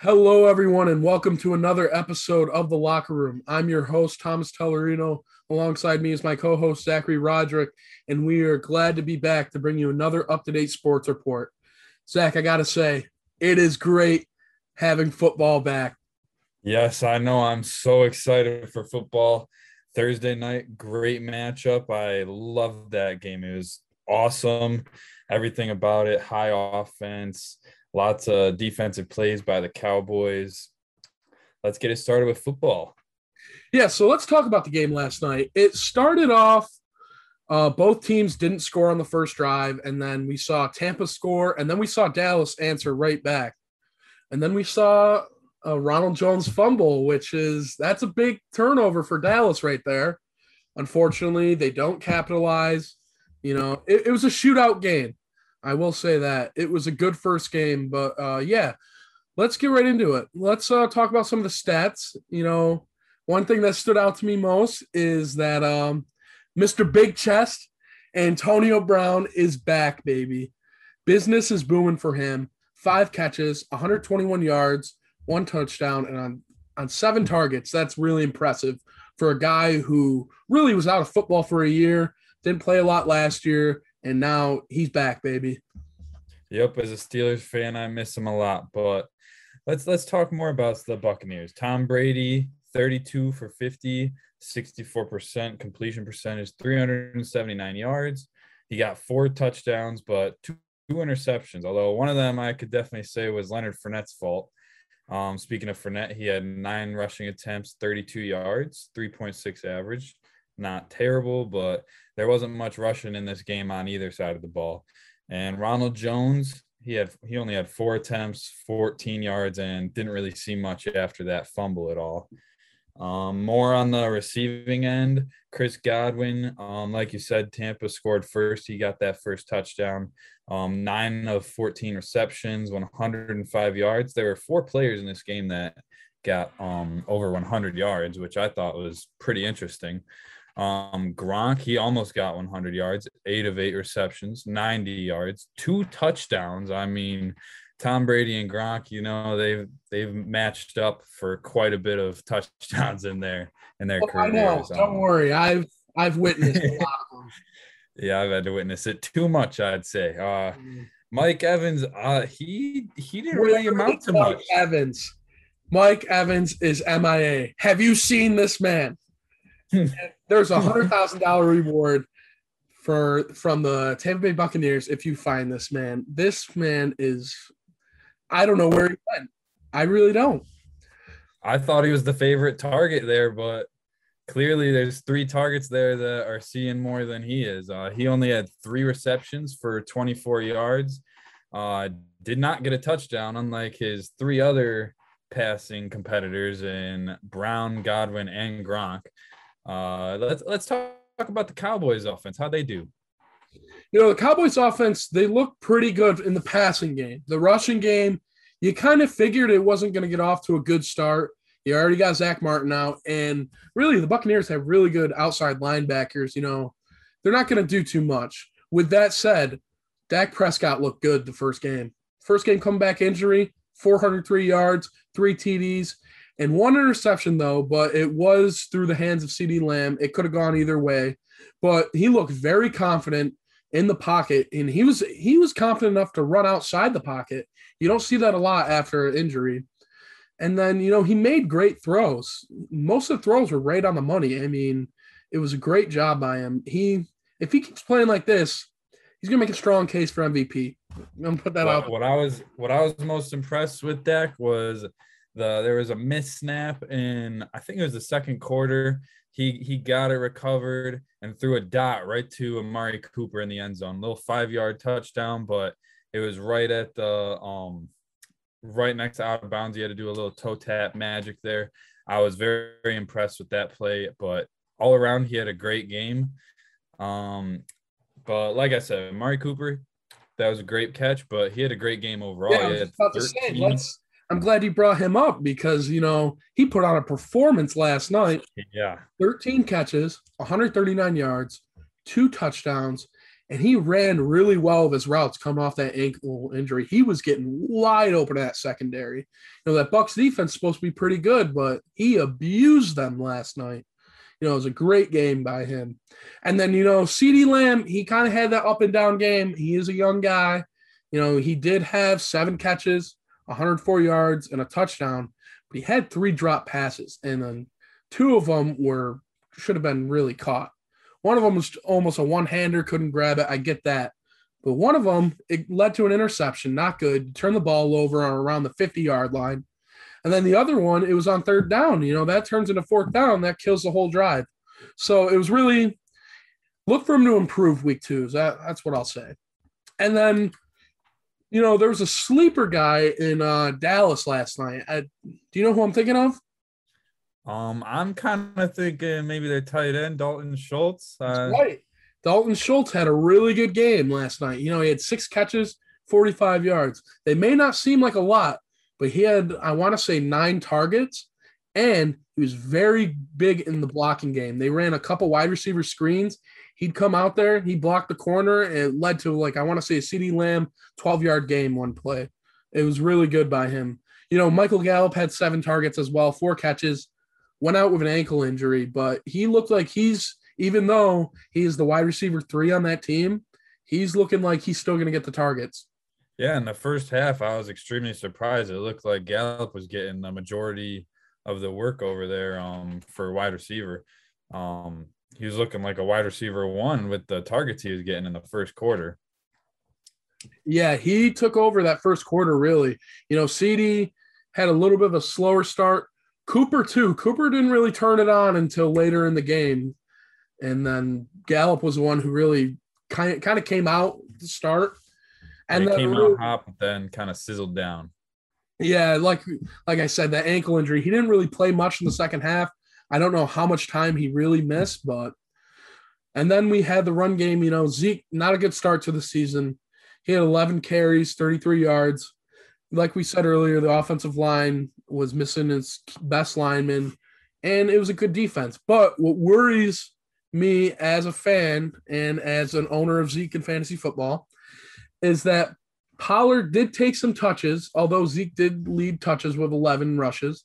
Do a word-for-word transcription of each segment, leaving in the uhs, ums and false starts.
Hello, everyone, and welcome to another episode of The Locker Room. I'm your host, Thomas Tellerino. Alongside me is my co-host, Zachary Roderick, and we are glad to be back to bring you another up-to-date sports report. Zach, I got to say, it is great having football back. Yes, I know. I'm so excited for football. Thursday night, great matchup. I loved that game. It was awesome. Everything about it, high offense. Lots of defensive plays by the Cowboys. Let's get it started with football. Yeah, so let's talk about the game last night. It started off, uh, both teams didn't score on the first drive, and then we saw Tampa score, and then we saw Dallas answer right back. And then we saw a Ronald Jones fumble, which is – that's a big turnover for Dallas right there. Unfortunately, they don't capitalize. You know, it, it was a shootout game. I will say that. It was a good first game, but uh, yeah, let's get right into it. Let's uh, talk about some of the stats. You know, one thing that stood out to me most is that um, Mister Big Chest, Antonio Brown, is back, baby. Business is booming for him. Five catches, one hundred twenty-one yards, one touchdown, and on, on seven targets. That's really impressive for a guy who really was out of football for a year, didn't play a lot last year, and now he's back, baby. Yep, as a Steelers fan, I miss him a lot. But let's let's talk more about the Buccaneers. Tom Brady, thirty-two for fifty, sixty-four percent completion percentage, three hundred seventy-nine yards. He got four touchdowns, but two, two interceptions, although one of them I could definitely say was Leonard Fournette's fault. Um, speaking of Fournette, he had nine rushing attempts, thirty-two yards, three point six average. Not terrible, but there wasn't much rushing in this game on either side of the ball. And Ronald Jones, he had he only had four attempts, fourteen yards, and didn't really see much after that fumble at all. Um, more on the receiving end, Chris Godwin, um, like you said, Tampa scored first. He got that first touchdown. Um, nine of fourteen receptions, one hundred five yards. There were four players in this game that got um, over one hundred yards, which I thought was pretty interesting. Um, Gronk, he almost got one hundred yards, eight of eight receptions, ninety yards, two touchdowns. I mean, Tom Brady and Gronk, you know, they've they've matched up for quite a bit of touchdowns in their in their oh, careers. I know. Don't um, worry, I've I've witnessed a lot of them. Yeah, I've had to witness it too much, I'd say. Uh, Mike Evans, uh, he he didn't really amount to much. Mike Evans, Mike Evans is M I A. Have you seen this man? There's a hundred thousand dollar reward for from the Tampa Bay Buccaneers if you find this man. This man is, I don't know where he went. I really don't. I thought he was the favorite target there, but clearly there's three targets there that are seeing more than he is. Uh, he only had three receptions for twenty-four yards. Uh, did not get a touchdown, unlike his three other passing competitors in Brown, Godwin, and Gronk. Uh, let's let's talk about the Cowboys offense. How'd they do? You know, the Cowboys offense, they look pretty good in the passing game. The rushing game, you kind of figured it wasn't going to get off to a good start. You already got Zach Martin out, and really the Buccaneers have really good outside linebackers. You know, they're not going to do too much. With that said, Dak Prescott looked good the first game. First game comeback injury, four hundred three yards, three T Ds. And one interception, though, but it was through the hands of CeeDee Lamb. It could have gone either way. But he looked very confident in the pocket, and he was he was confident enough to run outside the pocket. You don't see that a lot after an injury. And then, you know, he made great throws. Most of the throws were right on the money. I mean, it was a great job by him. He, if he keeps playing like this, he's going to make a strong case for M V P. I'm going to put that what, out. What I was what I was most impressed with Dak was – The, there was a missed snap in, I think it was the second quarter. He he got it recovered and threw a dot right to Amari Cooper in the end zone. Little five-yard touchdown, but it was right at the um right next to out of bounds. He had to do a little toe tap magic there. I was very, very impressed with that play, but all around he had a great game. Um, but like I said, Amari Cooper, that was a great catch, but he had a great game overall. Yeah, I was about to say, let's I'm glad you brought him up because, you know, he put on a performance last night. Yeah. thirteen catches, one hundred thirty-nine yards, two touchdowns, and he ran really well with his routes coming off that ankle injury. He was getting wide open at secondary. You know, that Bucs defense is supposed to be pretty good, but he abused them last night. You know, it was a great game by him. And then, you know, CeeDee Lamb, he kind of had that up and down game. He is a young guy. You know, he did have seven catches, one hundred four yards, and a touchdown, but he had three drop passes, and then two of them were should have been really caught. One of them was almost a one-hander, couldn't grab it. I get that. But one of them, it led to an interception, not good. Turned the ball over around the fifty-yard line. And then the other one, it was on third down. You know, that turns into fourth down. That kills the whole drive. So it was really – look for him to improve week two. That, that's what I'll say. And then, you know, there was a sleeper guy in uh, Dallas last night. I, do you know who I'm thinking of? Um, I'm kind of thinking maybe their tight end, Dalton Schultz. Uh, That's right. Dalton Schultz had a really good game last night. You know, he had six catches, forty-five yards. They may not seem like a lot, but he had, I want to say, nine targets, and he was very big in the blocking game. They ran a couple wide receiver screens. He'd come out there, he blocked the corner, and it led to, like, I want to say a CeeDee Lamb twelve-yard game one play. It was really good by him. You know, Michael Gallup had seven targets as well, four catches. Went out with an ankle injury, but he looked like he's, even though he is the wide receiver three on that team, he's looking like he's still going to get the targets. Yeah, in the first half, I was extremely surprised. It looked like Gallup was getting the majority of the work over there um, for wide receiver. Um, he was looking like a wide receiver one with the targets he was getting in the first quarter. Yeah, he took over that first quarter, really. You know, CeeDee had a little bit of a slower start. Cooper, too. Cooper didn't really turn it on until later in the game. And then Gallup was the one who really kind of, kind of came out to start. And and he came really, out hot, but then kind of sizzled down. Yeah, like like I said, that ankle injury, he didn't really play much in the second half. I don't know how much time he really missed, but – and then we had the run game. You know, Zeke, not a good start to the season. He had eleven carries, thirty-three yards. Like we said earlier, the offensive line was missing its best lineman, and it was a good defense. But what worries me as a fan and as an owner of Zeke in fantasy football is that Pollard did take some touches, although Zeke did lead touches with eleven rushes.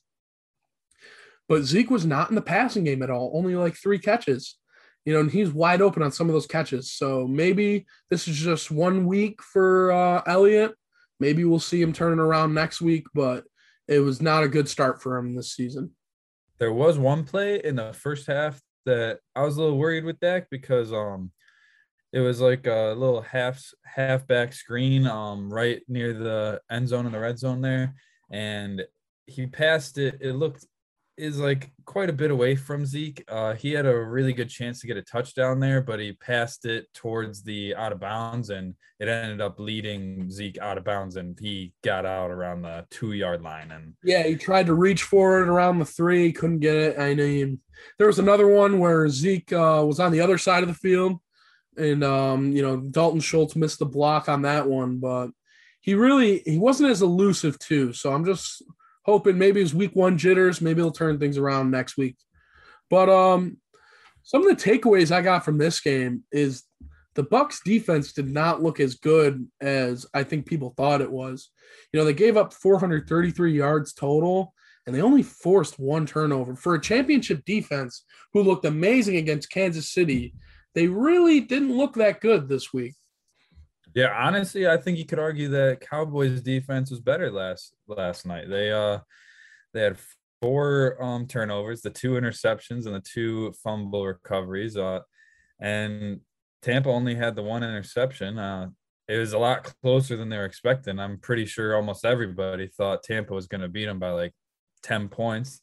But Zeke was not in the passing game at all, only like three catches. You know, and he's wide open on some of those catches. So maybe this is just one week for uh, Elliott. Maybe we'll see him turning around next week, but it was not a good start for him this season. There was one play in the first half that I was a little worried with Dak because um, it was like a little half half back screen um, right near the end zone and the red zone there, and he passed it. It looked is like quite a bit away from Zeke. Uh, he had a really good chance to get a touchdown there, but he passed it towards the out of bounds, and it ended up leading Zeke out of bounds, and he got out around the two yard line. And yeah, he tried to reach for it around the three, couldn't get it. I mean, there was another one where Zeke uh, was on the other side of the field, and um, you know, Dalton Schultz missed the block on that one, but he really he wasn't as elusive too. So I'm just hoping maybe it's week one jitters. Maybe he'll turn things around next week. But um, some of the takeaways I got from this game is the Bucs defense did not look as good as I think people thought it was. You know, they gave up four hundred thirty-three yards total, and they only forced one turnover. For a championship defense who looked amazing against Kansas City, they really didn't look that good this week. Yeah, honestly, I think you could argue that Cowboys defense was better last last night. They uh they had four um turnovers, the two interceptions and the two fumble recoveries. Uh and Tampa only had the one interception. Uh it was a lot closer than they were expecting. I'm pretty sure almost everybody thought Tampa was going to beat them by like ten points.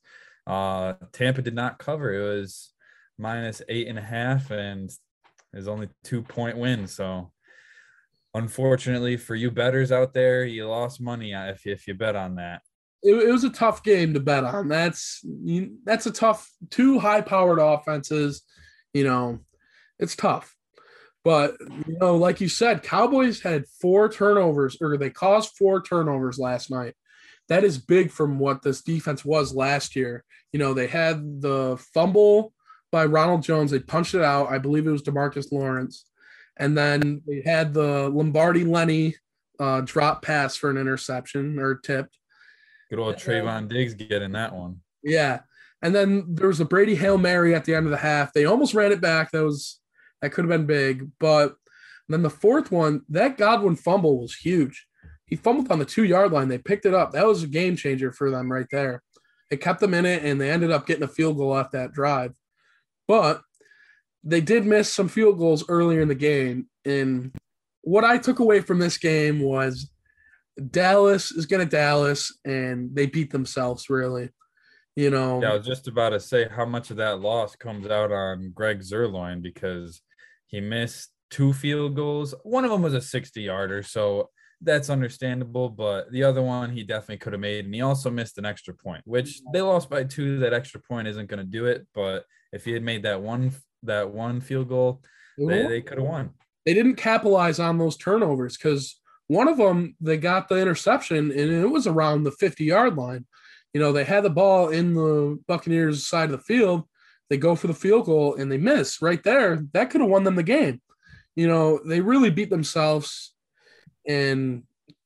Uh Tampa did not cover. It was minus eight and a half, and it was only two point win. So unfortunately for you bettors out there, you lost money if you, if you bet on that. It, it was a tough game to bet on. That's you, that's a tough two high-powered offenses. You know, it's tough. But, you know, like you said, Cowboys had four turnovers, or they caused four turnovers last night. That is big from what this defense was last year. You know, they had the fumble by Ronald Jones. They punched it out. I believe it was DeMarcus Lawrence. And then they had the Lombardi Lenny uh, drop pass for an interception or tipped. Good old Trayvon Diggs getting that one. Yeah. And then there was a Brady Hail Mary at the end of the half. They almost ran it back. That was that could have been big. But then the fourth one, that Godwin fumble was huge. He fumbled on the two-yard line. They picked it up. That was a game changer for them right there. It kept them in it, and they ended up getting a field goal off that drive. But they did miss some field goals earlier in the game. And what I took away from this game was Dallas is going to Dallas, and they beat themselves, really. You know, Yeah, I was just about to say how much of that loss comes out on Greg Zerloin because he missed two field goals. One of them was a sixty-yarder, so that's understandable. But the other one he definitely could have made, and he also missed an extra point, which they lost by two. That extra point isn't going to do it. But if he had made that one that one field goal, they, they could have won. They didn't capitalize on those turnovers because one of them, they got the interception, and it was around the fifty-yard line. You know, they had the ball in the Buccaneers' side of the field. They go for the field goal, and they miss right there. That could have won them the game. You know, they really beat themselves. And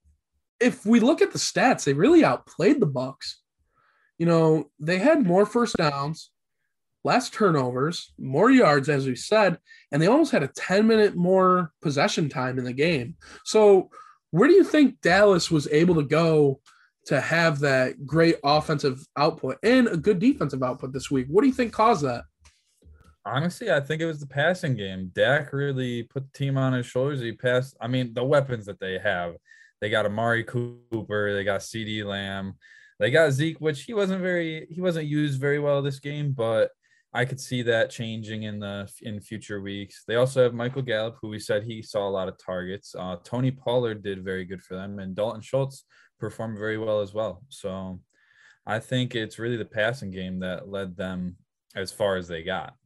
if we look at the stats, they really outplayed the Bucs. You know, they had more first downs, less turnovers, more yards, as we said, and they almost had a ten-minute more possession time in the game. So where do you think Dallas was able to go to have that great offensive output and a good defensive output this week? What do you think caused that? Honestly, I think it was the passing game. Dak really put the team on his shoulders. He passed. I mean, the weapons that they have. They got Amari Cooper. They got CeeDee Lamb. They got Zeke, which he wasn't very, he wasn't used very well this game, but I could see that changing in the in future weeks. They also have Michael Gallup, who we said he saw a lot of targets. Uh, Tony Pollard did very good for them, and Dalton Schultz performed very well as well. So I think it's really the passing game that led them as far as they got.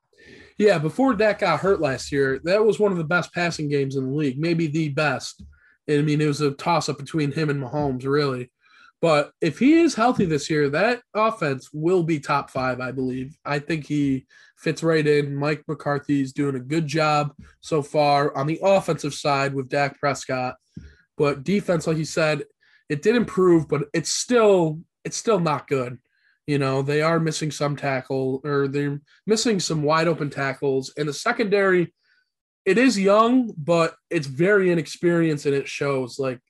Yeah, before Dak got hurt last year, that was one of the best passing games in the league, maybe the best. I mean, it was a toss-up between him and Mahomes, really. But if he is healthy this year, that offense will be top five, I believe. I think he fits right in. Mike McCarthy's doing a good job so far on the offensive side with Dak Prescott. But defense, like you said, it did improve, but it's still it's still not good. You know, they are missing some tackle, or they're missing some wide open tackles. And the secondary, it is young, but it's very inexperienced, and it shows. Like,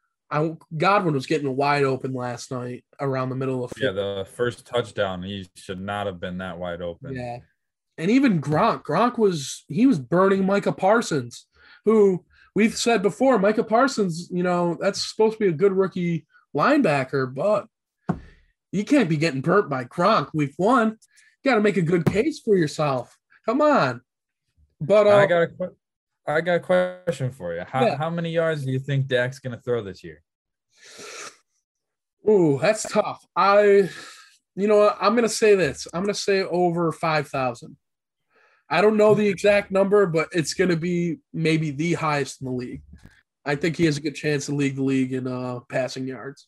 I, Godwin was getting wide open last night around the middle of the field. Yeah, the first touchdown, he should not have been that wide open. Yeah. And even Gronk, Gronk was, he was burning Micah Parsons, who we've said before, Micah Parsons, you know, that's supposed to be a good rookie linebacker, but you can't be getting burnt by Gronk week one. You got to make a good case for yourself. Come on. But uh, I got a I got a question for you. How, yeah. how many yards do you think Dak's going to throw this year? Ooh, that's tough. I, you know what? I'm going to say this. I'm going to say over five thousand. I don't know the exact number, but it's going to be maybe the highest in the league. I think he has a good chance to lead the league in uh, passing yards.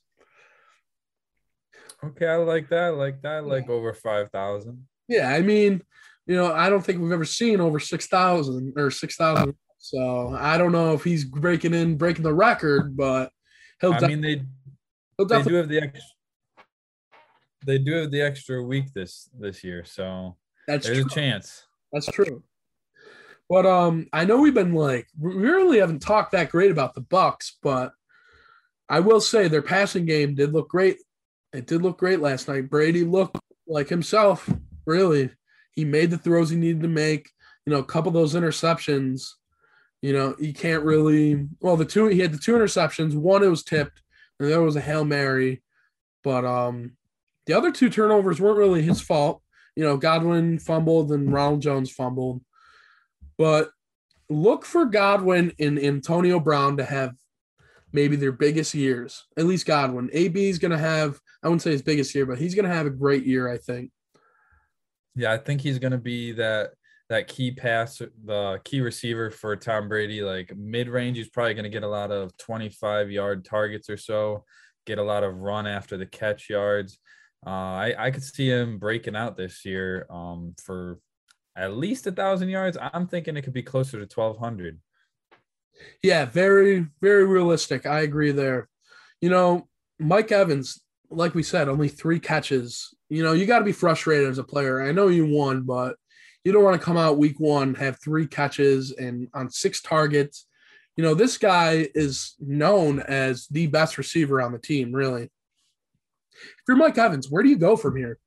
Okay, I like that. I like that. I like yeah. over five thousand. Yeah, I mean, you know, I don't think we've ever seen over six thousand or six thousand. So I don't know if he's breaking in, breaking the record, but he'll. I def- mean, they he'll they do have the extra. They do have the extra week this this year, so that's there's true. a chance. That's true. But um, I know we've been like we really haven't talked that great about the Bucs, but I will say their passing game did look great. It did look great last night. Brady looked like himself. Really, he made the throws he needed to make. You know, a couple of those interceptions. You know, he can't really. Well, the two he had the two interceptions. One it was tipped, and the other was a Hail Mary. But um, the other two turnovers weren't really his fault. You know, Godwin fumbled and Ronald Jones fumbled. But look for Godwin and Antonio Brown to have maybe their biggest years. At least Godwin. A B is going to have, I wouldn't say his biggest year, but he's going to have a great year, I think. Yeah, I think he's going to be that that key pass, the key receiver for Tom Brady. Like mid-range, he's probably going to get a lot of twenty-five-yard targets or so, get a lot of run after the catch yards. Uh, I, I could see him breaking out this year um, for at least a thousand yards. I'm thinking it could be closer to twelve hundred. Yeah, very, very realistic. I agree there. You know, Mike Evans, like we said, only three catches. You know, you got to be frustrated as a player. I know you won, but you don't want to come out week one, have three catches and on six targets. You know, this guy is known as the best receiver on the team, really. If you're Mike Evans, where do you go from here?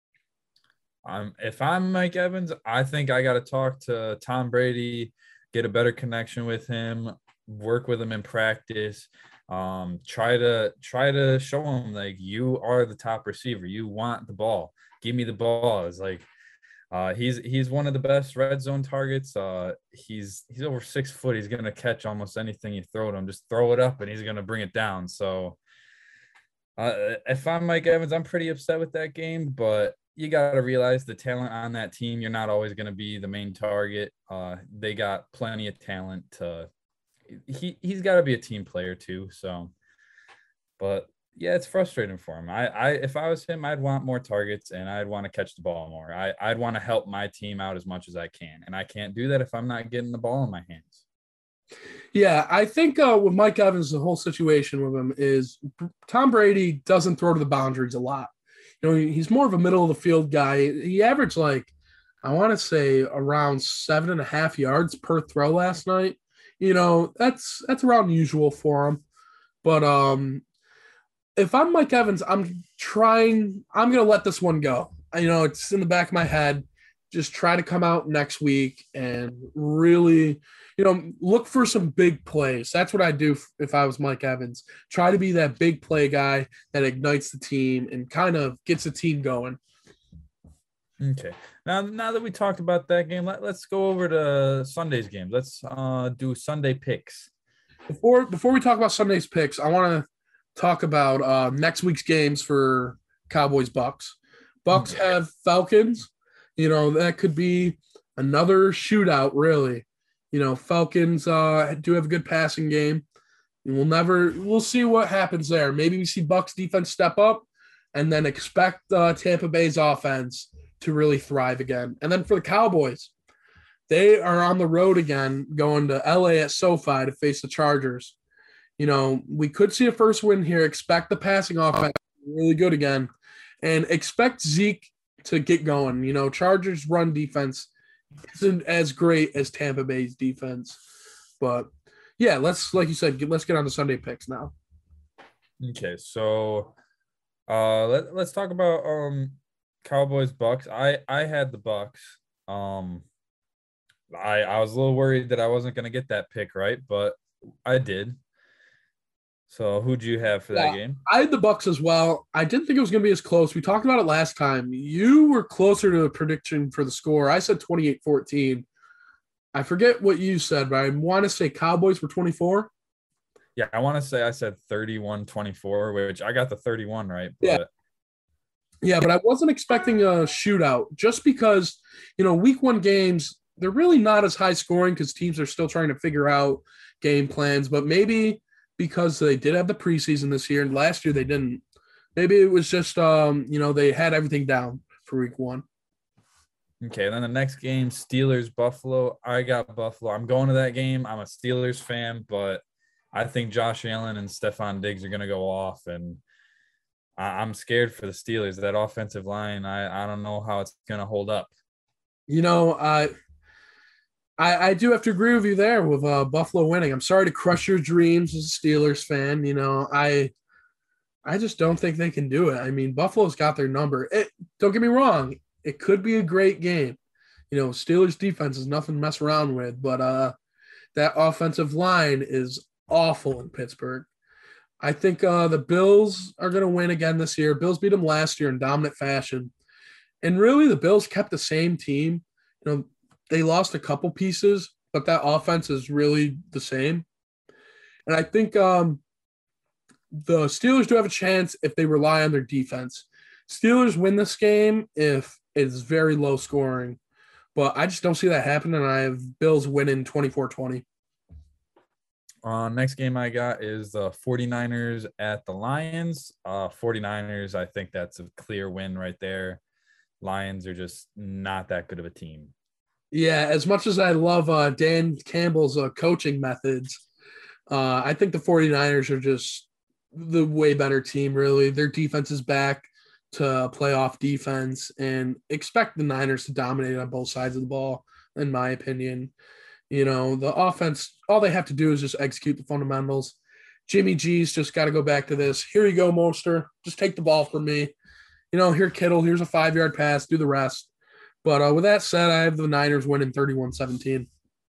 Um, if I'm Mike Evans, I think I got to talk to Tom Brady, get a better connection with him, work with him in practice, um, try to try to show him like you are the top receiver. You want the ball. Give me the ball. It's like uh, he's he's one of the best red zone targets. Uh, he's he's over six foot. He's gonna catch almost anything you throw at him. Just throw it up and he's gonna bring it down. So uh, if I'm Mike Evans, I'm pretty upset with that game, but you got to realize the talent on that team. You're not always going to be the main target. Uh, they got plenty of talent. To, he, he's got to be a team player too. So, but yeah, it's frustrating for him. I, I, if I was him, I'd want more targets and I'd want to catch the ball more. I, I'd want to help my team out as much as I can. And I can't do that if I'm not getting the ball in my hands. Yeah, I think uh, with Mike Evans, the whole situation with him is Tom Brady doesn't throw to the boundaries a lot. You know, he's more of a middle of the field guy. He averaged like, I want to say around seven and a half yards per throw last night. You know, that's that's around usual for him. But um, if I'm Mike Evans, I'm trying, I'm going to let this one go. You know, it's in the back of my head. Just try to come out next week and really, you know, look for some big plays. That's what I do if I was Mike Evans. Try to be that big play guy that ignites the team and kind of gets the team going. Okay. Now, now that we talked about that game, let, let's go over to Sunday's game. Let's uh, do Sunday picks. Before before we talk about Sunday's picks, I want to talk about uh, next week's games for Cowboys Bucks. Bucks Okay. have Falcons. You know, that could be another shootout, really. You know, Falcons uh, do have a good passing game. And we'll never – we'll see what happens there. Maybe we see Bucks defense step up and then expect uh, Tampa Bay's offense to really thrive again. And then for the Cowboys, they are on the road again going to L A at SoFi to face the Chargers. You know, we could see a first win here. Expect the passing offense to be really good again. And expect Zeke to get going. You know, Chargers run defense isn't as great as Tampa Bay's defense. But, yeah, let's, like you said, get, let's get on to Sunday picks now. Okay, so uh, let, let's talk about um, Cowboys Bucks. I, I had the Bucks. Um, I, I was a little worried that I wasn't going to get that pick right, but I did. So who'd you have for that Yeah, game? I had the Bucks as well. I didn't think it was going to be as close. We talked about it last time. You were closer to the prediction for the score. I said twenty-eight fourteen. I forget what you said, but I want to say Cowboys were twenty-four. Yeah, I want to say I said thirty-one twenty-four, which I got the thirty-one right. But... Yeah. Yeah, but I wasn't expecting a shootout just because, you know, week one games, they're really not as high scoring because teams are still trying to figure out game plans. But maybe – because they did have the preseason this year, and last year they didn't. Maybe it was just, um, you know, they had everything down for week one. Okay, then the next game, Steelers-Buffalo. I got Buffalo. I'm going to that game. I'm a Steelers fan, but I think Josh Allen and Stephon Diggs are going to go off, and I- I'm scared for the Steelers. That offensive line, I, I don't know how it's going to hold up. You know, uh, I, I do have to agree with you there with uh, Buffalo winning. I'm sorry to crush your dreams as a Steelers fan. You know, I I just don't think they can do it. I mean, Buffalo's got their number. It, don't get me wrong. It could be a great game. You know, Steelers defense is nothing to mess around with, but uh, that offensive line is awful in Pittsburgh. I think uh, the Bills are going to win again this year. Bills beat them last year in dominant fashion. And really, the Bills kept the same team. You know, they lost a couple pieces, but that offense is really the same. And I think um, the Steelers do have a chance if they rely on their defense. Steelers win this game if it's very low scoring, but I just don't see that happening. I have Bills winning twenty-four twenty. Uh, next game I got is the 49ers at the Lions. Uh, 49ers, I think that's a clear win right there. Lions are just not that good of a team. Yeah, as much as I love uh, Dan Campbell's uh, coaching methods, uh, I think the 49ers are just the way better team, really. Their defense is back to playoff defense, and expect the Niners to dominate on both sides of the ball, in my opinion. You know, the offense, all they have to do is just execute the fundamentals. Jimmy G's just got to go back to this. Here you go, Monster. Just take the ball from me. You know, here, Kittle, here's a five yard pass, do the rest. But uh, with that said, I have the Niners winning thirty-one seventeen.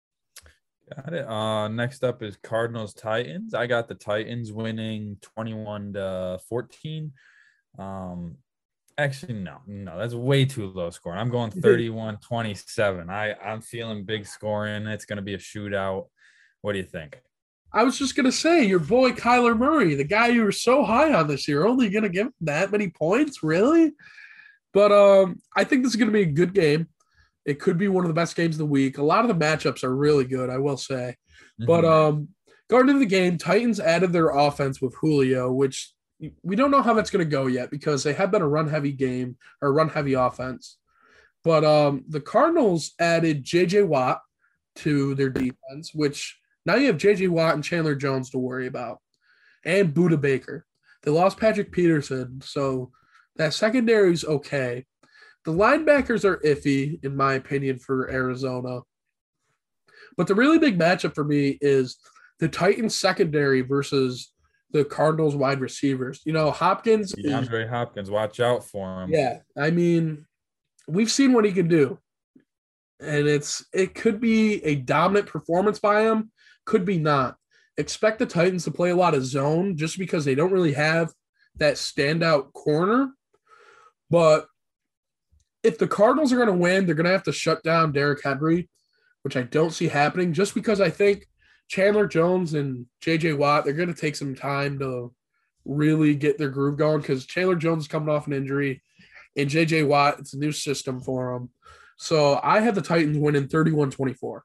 Got it. Uh, next up is Cardinals Titans. I got the Titans winning twenty-one to fourteen. Um, actually, no, no, that's way too low scoring. I'm going thirty-one twenty-seven. I, I'm feeling big scoring. It's going to be a shootout. What do you think? I was just gonna say, your boy Kyler Murray, the guy you were so high on this year, only gonna give him that many points, really? But um, I think this is gonna be a good game. It could be one of the best games of the week. A lot of the matchups are really good, I will say. Mm-hmm. But um, going into the game, Titans added their offense with Julio, which we don't know how that's going to go yet because they have been a run-heavy game or run-heavy offense. But um, the Cardinals added J J. Watt to their defense, which now you have J J. Watt and Chandler Jones to worry about, and Budda Baker. They lost Patrick Peterson, so that secondary is okay. The linebackers are iffy, in my opinion, for Arizona. But the really big matchup for me is the Titans secondary versus the Cardinals wide receivers. You know, Hopkins. DeAndre is, Hopkins, watch out for him. Yeah, I mean, we've seen what he can do. And it's it could be a dominant performance by him, could be not. Expect the Titans to play a lot of zone just because they don't really have that standout corner. But if the Cardinals are going to win, they're going to have to shut down Derrick Henry, which I don't see happening just because I think Chandler Jones and J J. Watt, they're going to take some time to really get their groove going because Chandler Jones is coming off an injury and J J. Watt, it's a new system for him. So I have the Titans winning thirty-one twenty-four.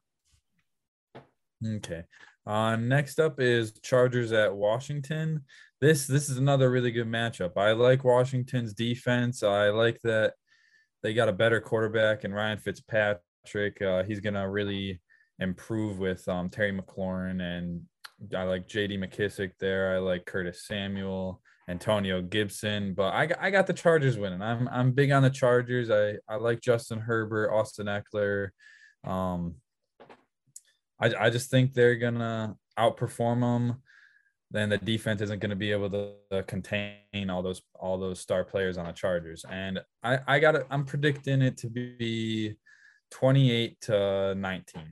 Okay. Uh, next up is Chargers at Washington. This this is another really good matchup. I like Washington's defense. I like that they got a better quarterback in Ryan Fitzpatrick. Uh, he's going to really improve with um, Terry McLaurin, and I like J D McKissick there. I like Curtis Samuel, Antonio Gibson, but I got, I got the Chargers winning. I'm I'm big on the Chargers. I, I like Justin Herbert, Austin Eckler. Um, I I just think they're gonna outperform them. Then the defense isn't going to be able to uh, contain all those all those star players on the Chargers. And I, I got it. I'm predicting it to be twenty-eight to nineteen.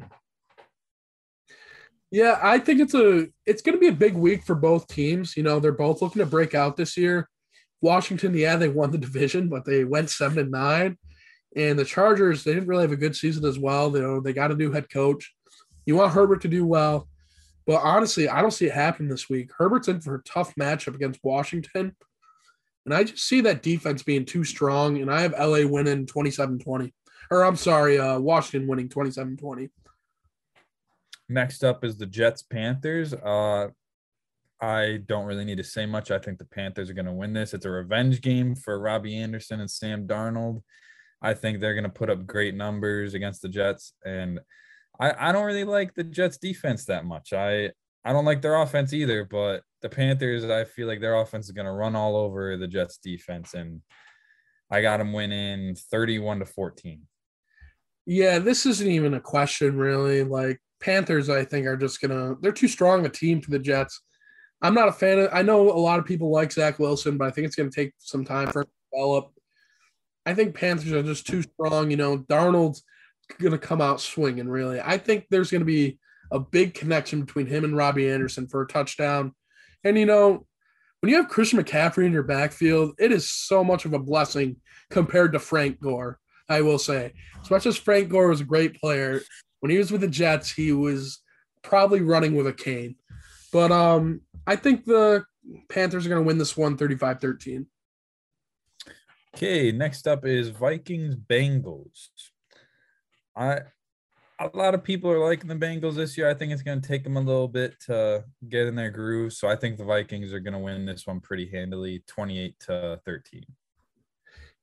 Yeah, I think it's a it's going to be a big week for both teams. You know, they're both looking to break out this year. Washington, yeah, they won the division, but they went seven and nine. And the Chargers, they didn't really have a good season as well. They, you know, they got a new head coach. You want Herbert to do well. But honestly, I don't see it happening this week. Herbert's in for a tough matchup against Washington. And I just see that defense being too strong. And I have L A winning twenty-seven twenty. Or I'm sorry, uh, Washington winning twenty-seven twenty. Next up is the Jets-Panthers. Uh, I don't really need to say much. I think the Panthers are going to win this. It's a revenge game for Robbie Anderson and Sam Darnold. I think they're going to put up great numbers against the Jets. And I, I don't really like the Jets defense that much. I, I don't like their offense either, but the Panthers, I feel like their offense is going to run all over the Jets defense. And I got them winning thirty-one to fourteen. Yeah, this isn't even a question, really. Like, Panthers, I think, are just going to – they're too strong a team for the Jets. I'm not a fan of – I know a lot of people like Zach Wilson, but I think it's going to take some time for him to develop. I think Panthers are just too strong. You know, Darnold's going to come out swinging, really. I think there's going to be a big connection between him and Robbie Anderson for a touchdown. And, you know, when you have Christian McCaffrey in your backfield, it is so much of a blessing compared to Frank Gore, I will say. As much as Frank Gore was a great player, when he was with the Jets, he was probably running with a cane. But um, I think the Panthers are going to win this one thirty-five thirteen. Okay, next up is Vikings-Bengals. I a lot of people are liking the Bengals this year. I think it's going to take them a little bit to get in their groove. So I think the Vikings are going to win this one pretty handily, twenty-eight to thirteen.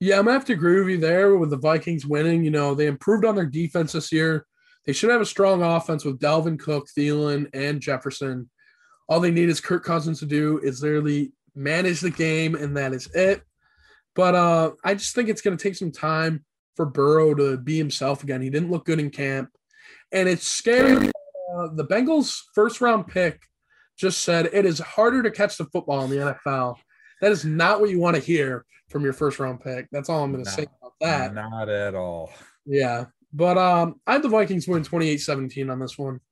Yeah, I'm gonna have to agree with you there with the Vikings winning. You know, they improved on their defense this year. They should have a strong offense with Dalvin Cook, Thielen, and Jefferson. All they need is Kirk Cousins to do is literally manage the game, and that is it. But uh, I just think it's going to take some time for Burrow to be himself again. He didn't look good in camp. And it's scary. Uh, the Bengals' first round pick just said it is harder to catch the football in the N F L. That is not what you want to hear from your first round pick. That's all I'm going to say about that. Not at all. Yeah. But um, I have the Vikings win twenty-eight seventeen on this one.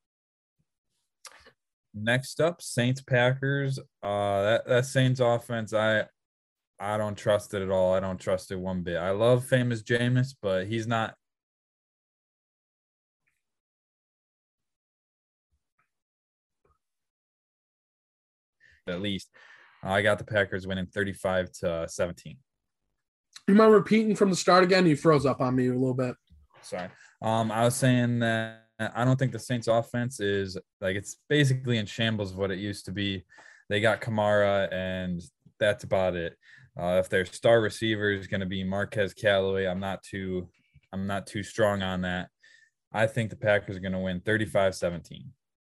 Next up, Saints Packers. Uh, that, that Saints offense, I I don't trust it at all. I don't trust it one bit. I love famous Jameis, but he's not. At least uh, I got the Packers winning thirty-five to seventeen. You mind repeating from the start again? You froze up on me a little bit. Sorry. Um, I was saying that I don't think the Saints offense is like it's basically in shambles of what it used to be. They got Kamara, and that's about it. Uh, if their star receiver is going to be Marquez Callaway, I'm not too, I'm not too strong on that. I think the Packers are going to win thirty-five seventeen.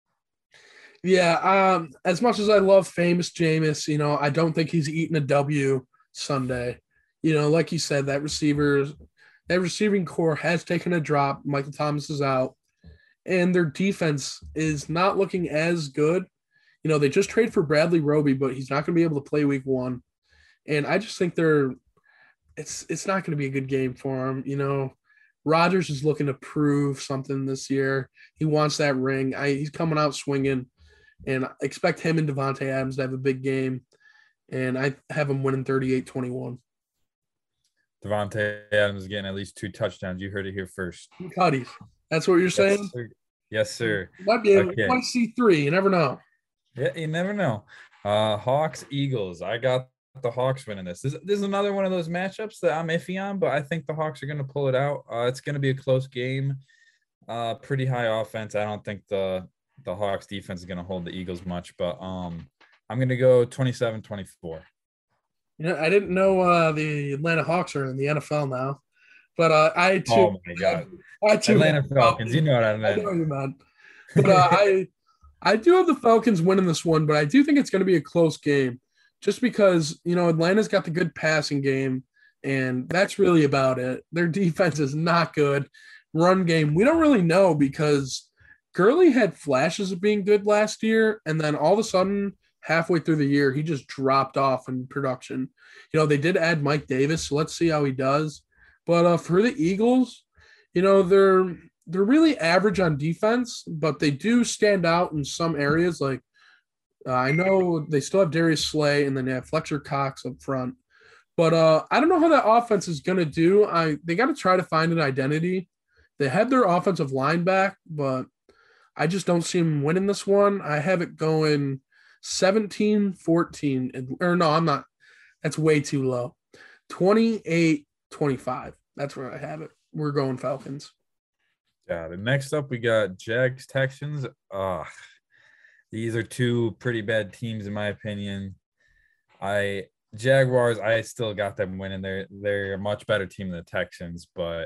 Yeah, um, as much as I love famous Jameis, you know, I don't think he's eating a W Sunday. You know, like you said, that receivers, that receiving core has taken a drop. Michael Thomas is out, and their defense is not looking as good. You know, they just traded for Bradley Roby, but he's not going to be able to play week one. And I just think they're it's it's not going to be a good game for him. You know, Rodgers is looking to prove something this year. He wants that ring. I, he's coming out swinging, and I expect him and Devontae Adams to have a big game. And I have him winning thirty-eight twenty-one. Devontae Adams is getting at least two touchdowns. You heard it here first. Two tutties. That's what you're Yes, saying? sir. Yes, sir. Might be able Okay. to see three. You never know. Yeah, you never know. Uh, Hawks, Eagles. I got the Hawks winning this. this. This is another one of those matchups that I'm iffy on, but I think the Hawks are going to pull it out. Uh, it's going to be a close game. Uh, pretty high offense. I don't think the the Hawks defense is going to hold the Eagles much, but um, I'm going to go twenty-seven twenty-four. You know, I didn't know uh, the Atlanta Hawks are in the N F L now, but uh, I too. Oh my God, I too. Atlanta Falcons. You know what I meant. I know you meant. But uh, I, I do have the Falcons winning this one, but I do think it's going to be a close game, just because you know Atlanta's got the good passing game, and that's really about it. Their defense is not good. Run game, we don't really know because Gurley had flashes of being good last year, and then all of a sudden, halfway through the year, he just dropped off in production. You know, they did add Mike Davis, so let's see how he does. But uh, for the Eagles, you know, they're they're really average on defense, but they do stand out in some areas. Like uh, I know they still have Darius Slay, and then they have Fletcher Cox up front. But uh, I don't know how that offense is going to do. I They got to try to find an identity. They had their offensive line back, but I just don't see them winning this one. I have it going seventeen fourteen. Or no, I'm not. That's way too low. twenty-eight twenty-five. That's where I have it. We're going Falcons. Got it. Next up, we got Jags Texans. Uh, these are two pretty bad teams, in my opinion. I Jaguars, I still got them winning. They're they're a much better team than the Texans, but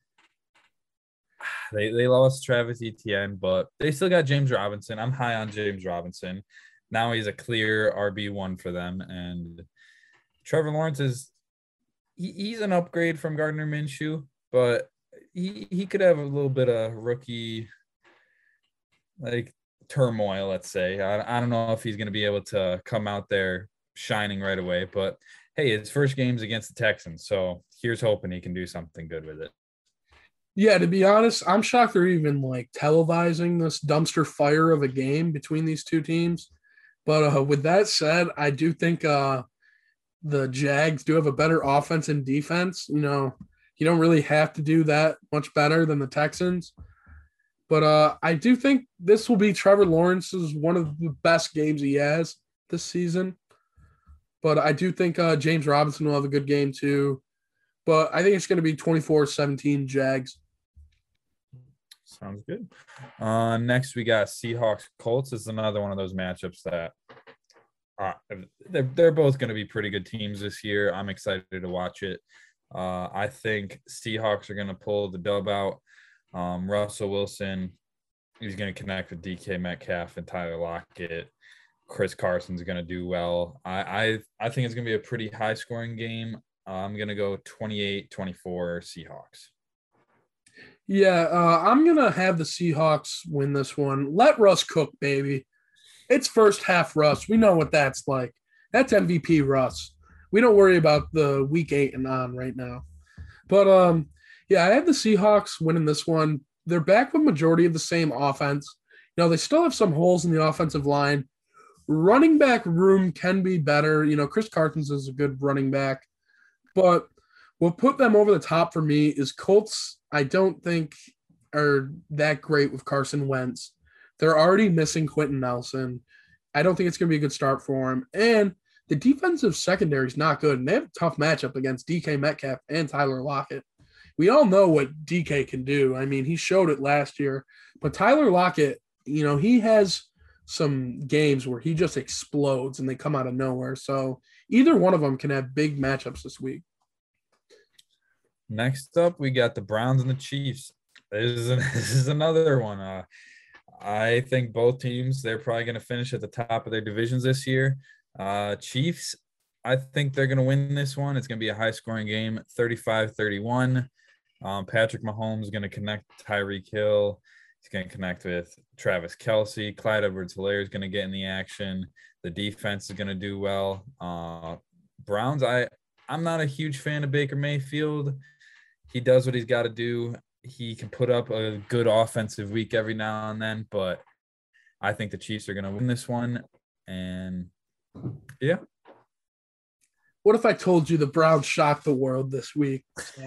they they lost Travis Etienne, but they still got James Robinson. I'm high on James Robinson. Now he's a clear R B one for them, and Trevor Lawrence is he, he's an upgrade from Gardner Minshew, but he he could have a little bit of rookie like turmoil, let's say. I, I don't know if he's going to be able to come out there shining right away, but hey, his first game's against the Texans, so here's hoping he can do something good with it. Yeah, to be honest, I'm shocked they're even like televising this dumpster fire of a game between these two teams. But uh, with that said, I do think uh, the Jags do have a better offense and defense. You know, you don't really have to do that much better than the Texans. But uh, I do think this will be Trevor Lawrence's one of the best games he has this season. But I do think uh, James Robinson will have a good game too. But I think it's going to be twenty-four seventeen Jags. Sounds good. Uh, next, we got Seahawks Colts. This is another one of those matchups that uh, they're, they're both going to be pretty good teams this year. I'm excited to watch it. Uh, I think Seahawks are going to pull the dub out. Um, Russell Wilson, he's going to connect with D K Metcalf and Tyler Lockett. Chris Carson's going to do well. I, I I think it's going to be a pretty high scoring game. Uh, I'm going to go twenty-eight twenty-four Seahawks. Yeah, uh, I'm going to have the Seahawks win this one. Let Russ cook, baby. It's first half Russ. We know what that's like. That's M V P Russ. We don't worry about the week eight and on right now. But, um, yeah, I have the Seahawks winning this one. They're back with majority of the same offense. You know, they still have some holes in the offensive line. Running back room can be better. You know, Chris Carson is a good running back. But what put them over the top for me is Colts, I don't think, are that great with Carson Wentz. They're already missing Quentin Nelson. I don't think it's going to be a good start for him. And the defensive secondary is not good. And they have a tough matchup against D K Metcalf and Tyler Lockett. We all know what D K can do. I mean, he showed it last year. But Tyler Lockett, you know, he has some games where he just explodes and they come out of nowhere. So either one of them can have big matchups this week. Next up, we got the Browns and the Chiefs. This is, this is another one. Uh, I think both teams, they're probably going to finish at the top of their divisions this year. Uh, Chiefs, I think they're going to win this one. It's going to be a high-scoring game, thirty-five thirty-one. Um, Patrick Mahomes is going to connect Tyreek Hill. He's going to connect with Travis Kelce. Clyde Edwards-Helaire is going to get in the action. The defense is going to do well. Uh, Browns, I, I'm not a huge fan of Baker Mayfield. He does what he's got to do. He can put up a good offensive week every now and then, but I think the Chiefs are going to win this one. And, yeah. What if I told you the Browns shocked the world this week?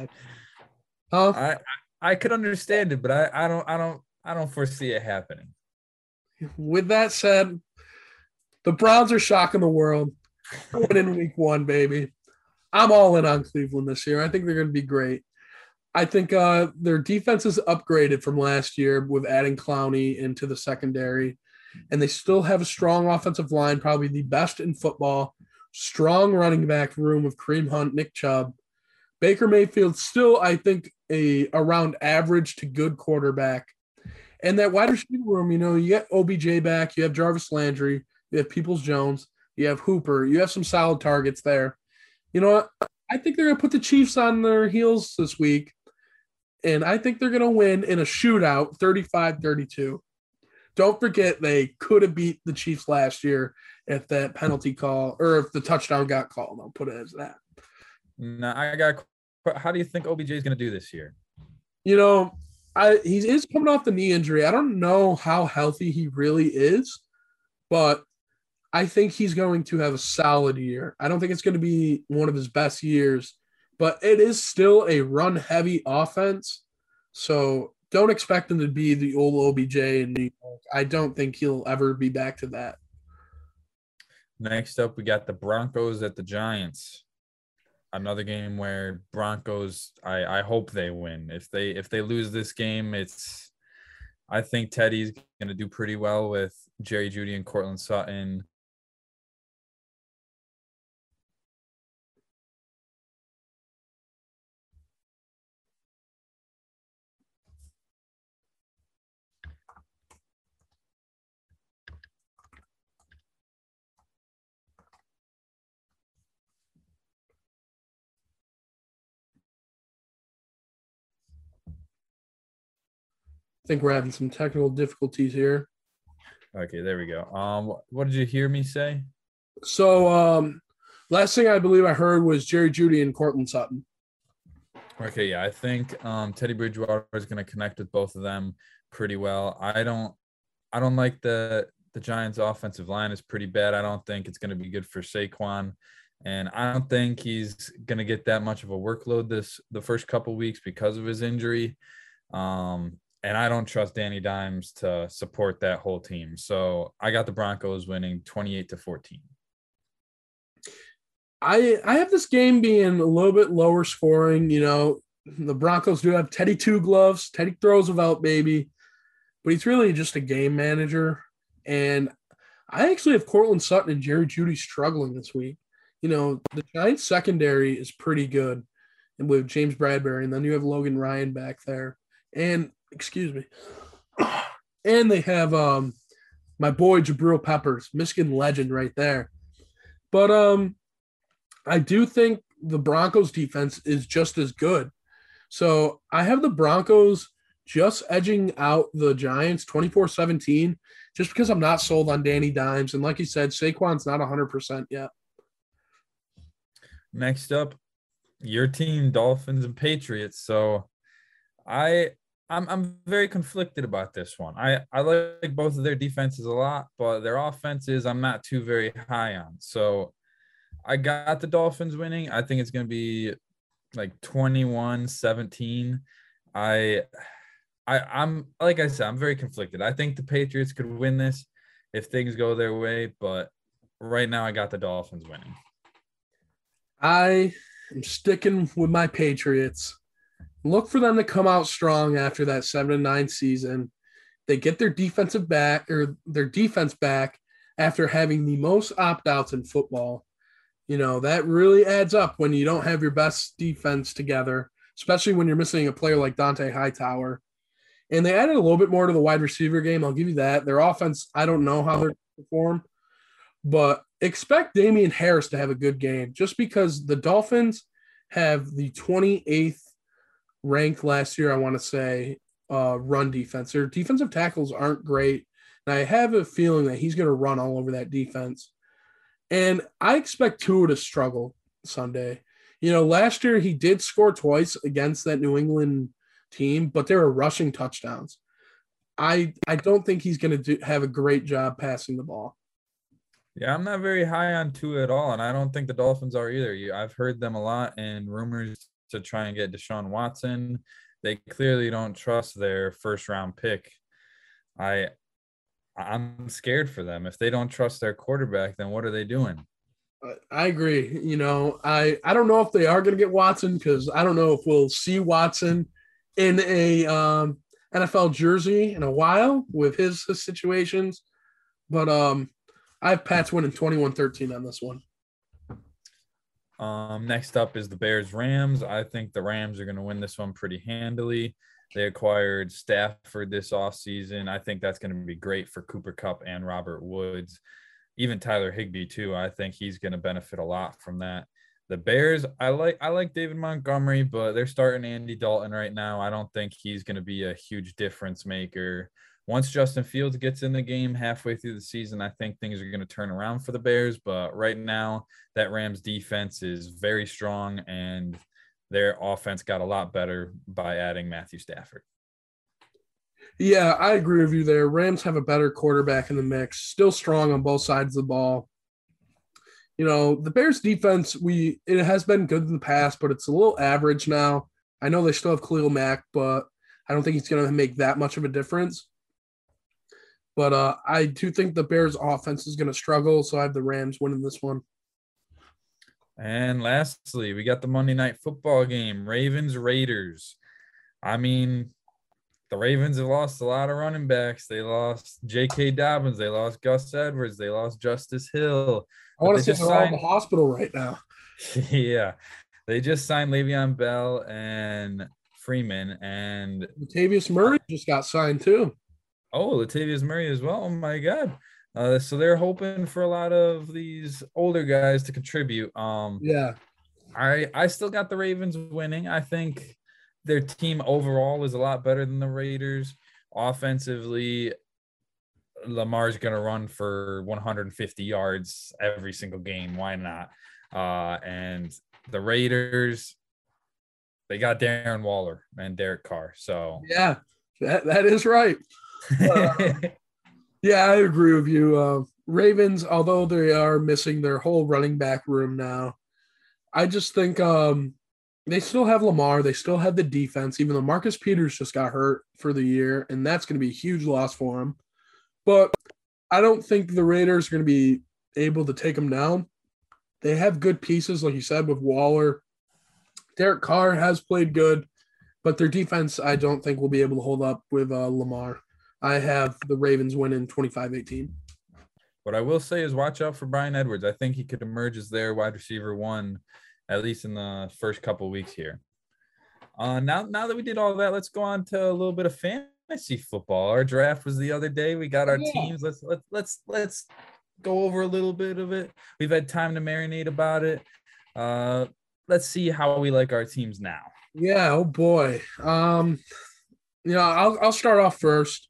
Huh? I I could understand it, but I, I don't I don't I don't foresee it happening. With that said, the Browns are shocking the world. Going in week one, baby. I'm all in on Cleveland this year. I think they're going to be great. I think uh, their defense is upgraded from last year with adding Clowney into the secondary. And they still have a strong offensive line, probably the best in football. Strong running back room with Kareem Hunt, Nick Chubb. Baker Mayfield still, I think, a around average to good quarterback. And that wide receiver room, you know, you get O B J back, you have Jarvis Landry, you have Peoples-Jones, you have Hooper, you have some solid targets there. You know what? I think they're going to put the Chiefs on their heels this week. And I think they're going to win in a shootout, thirty-five thirty-two. Don't forget they could have beat the Chiefs last year if that penalty call or if the touchdown got called. I'll put it as that. No, I got – how do you think O B J is going to do this year? You know, I he is coming off the knee injury. I don't know how healthy he really is, but I think he's going to have a solid year. I don't think it's going to be one of his best years, but it is still a run-heavy offense. So don't expect him to be the old O B J in New York. I don't think he'll ever be back to that. Next up, we got the Broncos at the Giants. Another game where Broncos, I, I hope they win. If they if they lose this game, it's I think Teddy's going to do pretty well with Jerry Jeudy and Cortland Sutton. I think we're having some technical difficulties here. Okay, there we go. Um, what did you hear me say? So, um, last thing I believe I heard was Jerry Jeudy and Cortland Sutton. Okay, yeah, I think um, Teddy Bridgewater is going to connect with both of them pretty well. I don't, I don't like the the Giants' offensive line is pretty bad. I don't think it's going to be good for Saquon, and I don't think he's going to get that much of a workload this the first couple weeks because of his injury. Um, And I don't trust Danny Dimes to support that whole team. So I got the Broncos winning twenty-eight to fourteen. I I have this game being a little bit lower scoring. You know, the Broncos do have Teddy Two Gloves. Teddy throws without baby, but he's really just a game manager. And I actually have Cortland Sutton and Jerry Jeudy struggling this week. You know, the Giants secondary is pretty good. with James Bradbury, and then you have Logan Ryan back there. And excuse me. And they have um my boy Jabril Peppers, Michigan legend right there. But um I do think the Broncos defense is just as good. So I have the Broncos just edging out the Giants twenty-four seventeen just because I'm not sold on Danny Dimes. And like you said, Saquon's not one hundred percent yet. Next up, your team, Dolphins and Patriots. So I I'm I'm very conflicted about this one. I, I like both of their defenses a lot, but their offenses I'm not too very high on. So I got the Dolphins winning. I think it's going to be like twenty-one seventeen. I I I'm like I said, I'm very conflicted. I think the Patriots could win this if things go their way, but right now I got the Dolphins winning. I am sticking with my Patriots. Look for them to come out strong after that seven and nine season. They get their defensive back or their defense back after having the most opt-outs in football. You know, that really adds up when you don't have your best defense together, especially when you're missing a player like Dante Hightower. And they added a little bit more to the wide receiver game. I'll give you that. Their offense, I don't know how they're going to perform, but expect Damian Harris to have a good game just because the Dolphins have the twenty-eighth ranked last year, I want to say, uh, run defense. Their defensive tackles aren't great. And I have a feeling that he's going to run all over that defense. And I expect Tua to struggle Sunday. You know, last year he did score twice against that New England team, but they were rushing touchdowns. I I don't think he's going to do, have a great job passing the ball. Yeah, I'm not very high on Tua at all, and I don't think the Dolphins are either. I've heard them a lot and rumors to try and get Deshaun Watson. They clearly don't trust their first round pick. I I'm scared for them. If they don't trust their quarterback, then what are they doing? I agree. You know, I, I don't know if they are going to get Watson because I don't know if we'll see Watson in a um, N F L jersey in a while with his, his situations. But um, I have Pats winning twenty-one thirteen on this one. Um, next up is the Bears Rams. I think the Rams are going to win this one pretty handily. They acquired Stafford this offseason. I think that's going to be great for Cooper Kupp and Robert Woods. Even Tyler Higbee, too. I think he's going to benefit a lot from that. The Bears, I like I like David Montgomery, but they're starting Andy Dalton right now. I don't think he's going to be a huge difference maker. Once Justin Fields gets in the game halfway through the season, I think things are going to turn around for the Bears. But right now, that Rams defense is very strong, and their offense got a lot better by adding Matthew Stafford. Yeah, I agree with you there. Rams have a better quarterback in the mix, still strong on both sides of the ball. You know, the Bears defense, we it has been good in the past, but it's a little average now. I know they still have Khalil Mack, but I don't think he's going to make that much of a difference. But uh, I do think the Bears offense is going to struggle, so I have the Rams winning this one. And lastly, we got the Monday Night Football game, Ravens Raiders. I mean, the Ravens have lost a lot of running backs. They lost J K. Dobbins. They lost Gus Edwards. They lost Justice Hill. I want to say they're signed... all in the hospital right now. Yeah. They just signed Le'Veon Bell and Freeman. And Latavius Murray just got signed too. Oh, Latavius Murray as well. Oh, my God. Uh, so they're hoping for a lot of these older guys to contribute. Um, yeah. I I still got the Ravens winning. I think their team overall is a lot better than the Raiders. Offensively, Lamar's going to run for one hundred fifty yards every single game. Why not? Uh, and the Raiders, they got Darren Waller and Derek Carr. So yeah, that, that is right. Uh, yeah, I agree with you. Uh, Ravens, although they are missing their whole running back room now, I just think um, they still have Lamar. They still have the defense, even though Marcus Peters just got hurt for the year, and that's going to be a huge loss for him. But I don't think the Raiders are going to be able to take them down. They have good pieces, like you said, with Waller. Derek Carr has played good, but their defense, I don't think, will be able to hold up with uh, Lamar. I have the Ravens winning twenty-five eighteen. What I will say is watch out for Bryan Edwards. I think he could emerge as their wide receiver one, at least in the first couple of weeks here. Uh, now, now that we did all that, let's go on to a little bit of fantasy football. Our draft was the other day. We got our Yeah. teams. Let's let's let's let's go over a little bit of it. We've had time to marinate about it. Uh, let's see how we like our teams now. Yeah, oh boy. Um, you know, I'll I'll start off first.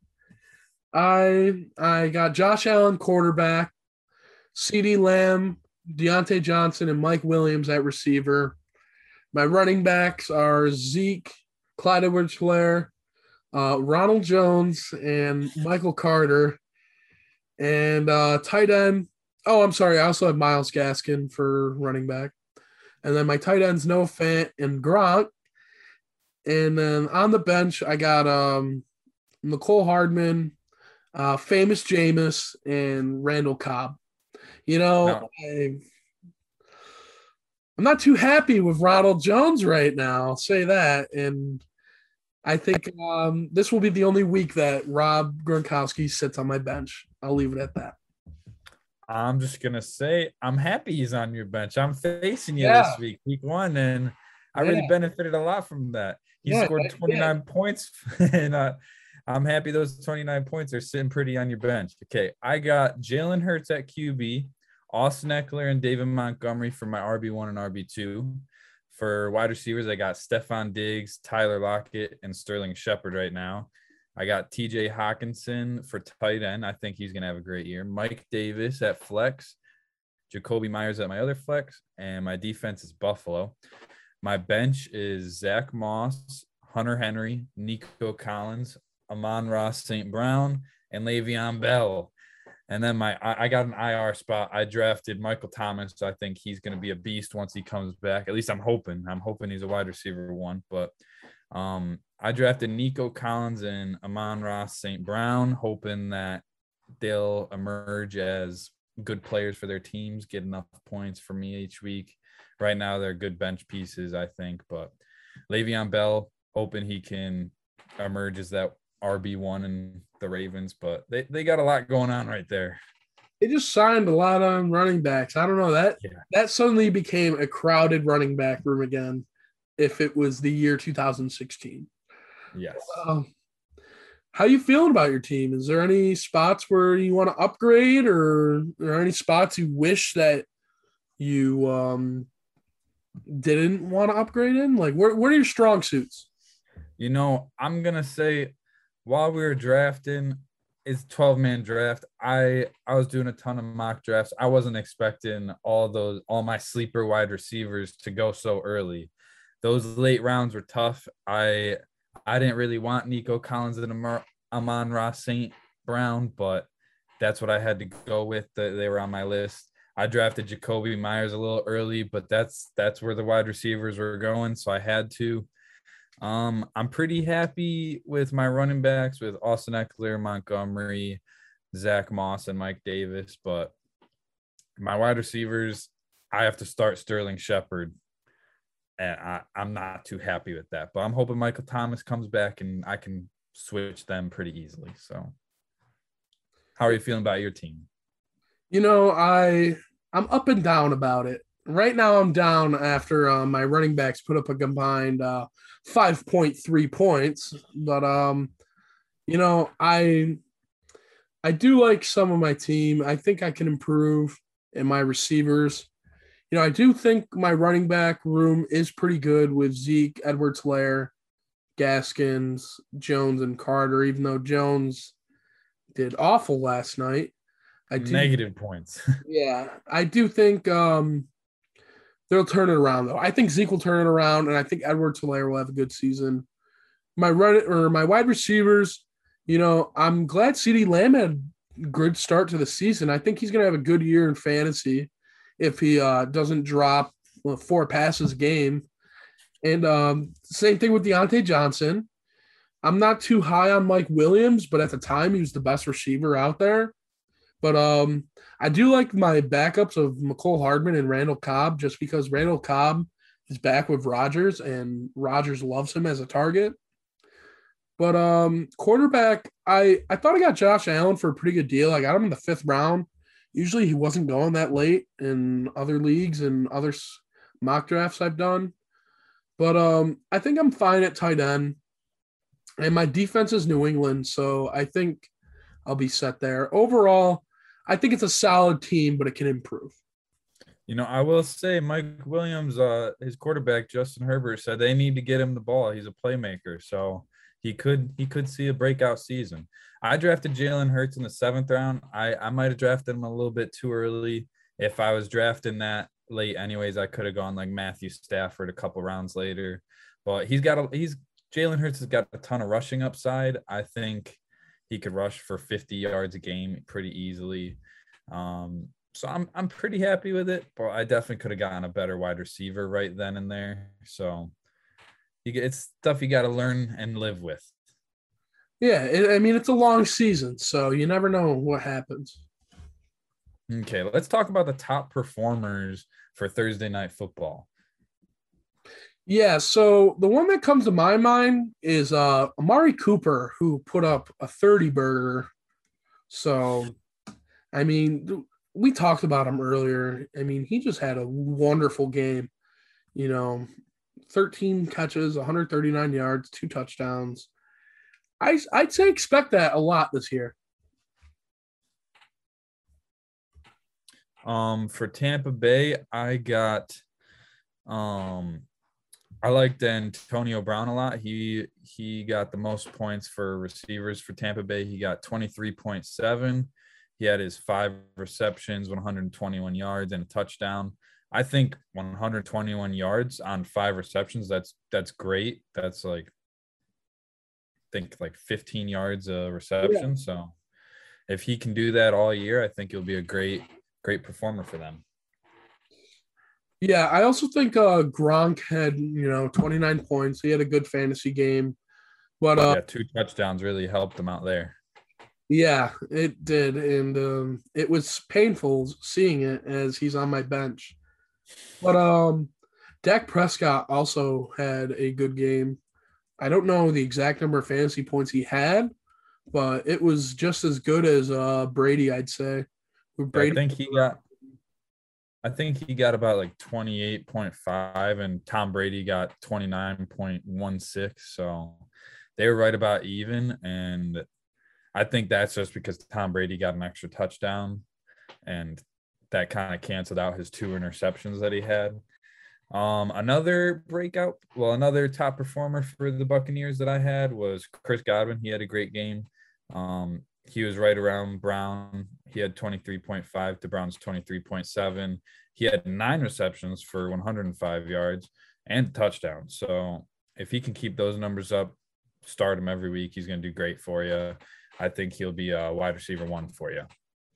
I I got Josh Allen quarterback, CeeDee Lamb, Deontay Johnson, and Mike Williams at receiver. My running backs are Zeke, Clyde Edwards-Helaire, uh, Ronald Jones, and Michael Carter. And uh, tight end. Oh, I'm sorry. I also have Myles Gaskin for running back. And then my tight ends, Noah Fant and Gronk. And then on the bench, I got um, Nicole Hardman, uh, Famous Jameis, and Randall Cobb. You know, No. I, I'm not too happy with Ronald Jones right now. I'll say that. And I think um, this will be the only week that Rob Gronkowski sits on my bench. I'll leave it at that. I'm just gonna say I'm happy he's on your bench. I'm facing you Yeah. this week, week one, and I Yeah. really benefited a lot from that. He Yeah, scored yeah. twenty-nine points, and uh, I'm happy those twenty-nine points are sitting pretty on your bench. Okay, I got Jalen Hurts at Q B, Austin Eckler and David Montgomery for my R B one and R B two. For wide receivers, I got Stephon Diggs, Tyler Lockett, and Sterling Shepard right now. I got T J Hawkinson for tight end. I think he's going to have a great year. Mike Davis at flex, Jacoby Myers at my other flex, and my defense is Buffalo. My bench is Zach Moss, Hunter Henry, Nico Collins, Amon-Ra Saint Brown, and Le'Veon Bell. And then my I, I got an I R spot. I drafted Michael Thomas. So I think he's going to be a beast once he comes back. At least I'm hoping. I'm hoping he's a wide receiver one. But um, I drafted Nico Collins and Amon-Ra Saint Brown, hoping that they'll emerge as good players for their teams, get enough points for me each week. Right now, they're good bench pieces, I think. But Le'Veon Bell, hoping he can emerge as that R B one in the Ravens. But they, they got a lot going on right there. They just signed a lot on running backs. I don't know. That Yeah. that suddenly became a crowded running back room again if it was the year two thousand sixteen. Yes. Um, how you feeling about your team? Is there any spots where you want to upgrade, or are there any spots you wish that you um, didn't want to upgrade in? Like, where, what are your strong suits? You know, I'm going to say while we were drafting, it's twelve-man draft. I I was doing a ton of mock drafts. I wasn't expecting all those all my sleeper wide receivers to go so early. Those late rounds were tough. I I didn't really want Nico Collins and Amon-Ra Saint Brown, but that's what I had to go with. They were on my list. I drafted Jacoby Myers a little early, but that's that's where the wide receivers were going, so I had to. Um, I'm pretty happy with my running backs with Austin Eckler, Montgomery, Zach Moss, and Mike Davis. But my wide receivers, I have to start Sterling Shepard, and I, I'm not too happy with that. But I'm hoping Michael Thomas comes back and I can switch them pretty easily. So, how are you feeling about your team? You know, I I'm up and down about it. Right now, I'm down after uh, my running backs put up a combined uh, five point three points. But um, you know, I I do like some of my team. I think I can improve in my receivers. You know, I do think my running back room is pretty good with Zeke, Edwards-Helaire, Gaskins, Jones, and Carter. Even though Jones did awful last night, I do, Negative points. yeah, I do think um, they'll turn it around, though. I think Zeke will turn it around, and I think Edwards-Helaire will have a good season. My run or my wide receivers, you know, I'm glad CeeDee Lamb had a good start to the season. I think he's going to have a good year in fantasy if he uh, doesn't drop well, four passes a game. And um, same thing with Deontay Johnson. I'm not too high on Mike Williams, but at the time he was the best receiver out there. But um, I do like my backups of Mecole Hardman and Randall Cobb just because Randall Cobb is back with Rodgers and Rodgers loves him as a target. But um, quarterback, I, I thought I got Josh Allen for a pretty good deal. I got him in the fifth round. Usually he wasn't going that late in other leagues and other mock drafts I've done. But um, I think I'm fine at tight end. And my defense is New England, so I think I'll be set there. Overall, I think it's a solid team, but it can improve. You know, I will say Mike Williams, uh, his quarterback Justin Herbert said they need to get him the ball. He's a playmaker, so he could he could see a breakout season. I drafted Jalen Hurts in the seventh round. I I might have drafted him a little bit too early. If I was drafting that late, anyways, I could have gone like Matthew Stafford a couple rounds later. But he's got a he's Jalen Hurts has got a ton of rushing upside. I think he could rush for fifty yards a game pretty easily. Um, So I'm I'm pretty happy with it, but I definitely could have gotten a better wide receiver right then and there. So you get, it's stuff you got to learn and live with. Yeah, it, I mean, it's a long season, so you never know what happens. Okay, let's talk about the top performers for Thursday Night Football. Yeah, so the one that comes to my mind is uh, Amari Cooper, who put up a thirty burger. So, I mean, we talked about him earlier. I mean, he just had a wonderful game. You know, thirteen catches, one hundred thirty-nine yards, two touchdowns. I, I'd say expect that a lot this year. Um, for Tampa Bay, I got um I liked Antonio Brown a lot. He he got the most points for receivers for Tampa Bay. He got twenty-three point seven. He had his five receptions, one hundred twenty-one yards, and a touchdown. I think one hundred twenty-one yards on five receptions, that's that's great. That's like, I think like fifteen yards a reception. Yeah. So if he can do that all year, I think he'll be a great, great performer for them. Yeah, I also think uh, Gronk had, you know, twenty-nine points. He had a good fantasy game. But uh, yeah, two touchdowns really helped him out there. Yeah, it did. And um, it was painful seeing it as he's on my bench. But um, Dak Prescott also had a good game. I don't know the exact number of fantasy points he had, but it was just as good as uh, Brady, I'd say. Brady, I think he got I think he got about like twenty-eight point five, and Tom Brady got twenty-nine point one six. So they were right about even. And I think that's just because Tom Brady got an extra touchdown, and that kind of canceled out his two interceptions that he had. Um, another breakout, well, another top performer for the Buccaneers that I had was Chris Godwin. He had a great game. Um, he was right around Brown. He had twenty-three point five to Brown's twenty-three point seven. He had nine receptions for one hundred five yards and a touchdown. So if he can keep those numbers up, start him every week, he's going to do great for you. I think he'll be a wide receiver one for you.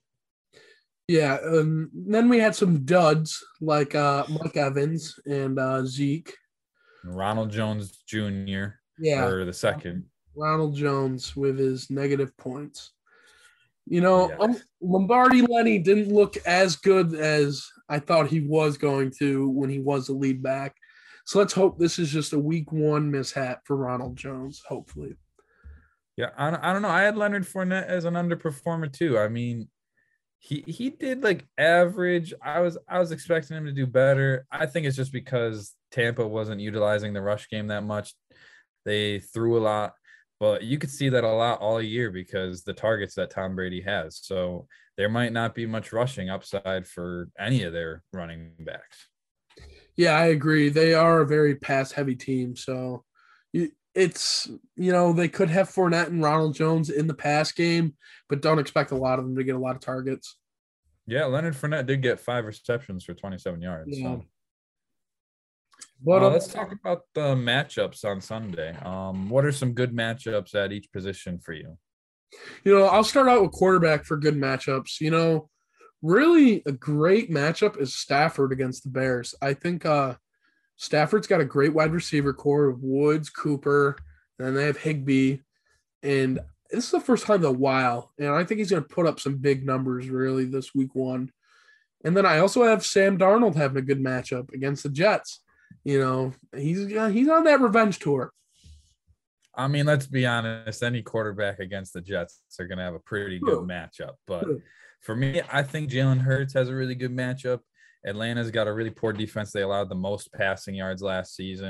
Yeah. Um, then we had some duds like uh, Mike Evans and uh, Zeke. Ronald Jones Junior Yeah. Or the second. Ronald Jones with his negative points. You know, Yes. um, Lombardi Lenny didn't look as good as I thought he was going to when he was the lead back. So let's hope this is just a week one mishap for Ronald Jones, hopefully. Yeah, I don't, I don't know. I had Leonard Fournette as an underperformer too. I mean, he he did like average. I was I was expecting him to do better. I think it's just because Tampa wasn't utilizing the rush game that much. They threw a lot. But you could see that a lot all year because the targets that Tom Brady has. So there might not be much rushing upside for any of their running backs. Yeah, I agree. They are a very pass-heavy team. So it's, you know, they could have Fournette and Ronald Jones in the pass game, but don't expect a lot of them to get a lot of targets. Yeah, Leonard Fournette did get five receptions for twenty-seven yards. Yeah. So. But, uh, let's talk about the matchups on Sunday. Um, what are some good matchups at each position for you? You know, I'll start out with quarterback for good matchups. You know, really a great matchup is Stafford against the Bears. I think uh, Stafford's got a great wide receiver core of Woods, Cooper, and they have Higbee. And this is the first time in a while, and I think he's going to put up some big numbers really this week one. And then I also have Sam Darnold having a good matchup against the Jets. You know, he's he's on that revenge tour. I mean, let's be honest. Any quarterback against the Jets are going to have a pretty good matchup. But for me, I think Jalen Hurts has a really good matchup. Atlanta's got a really poor defense. They allowed the most passing yards last season.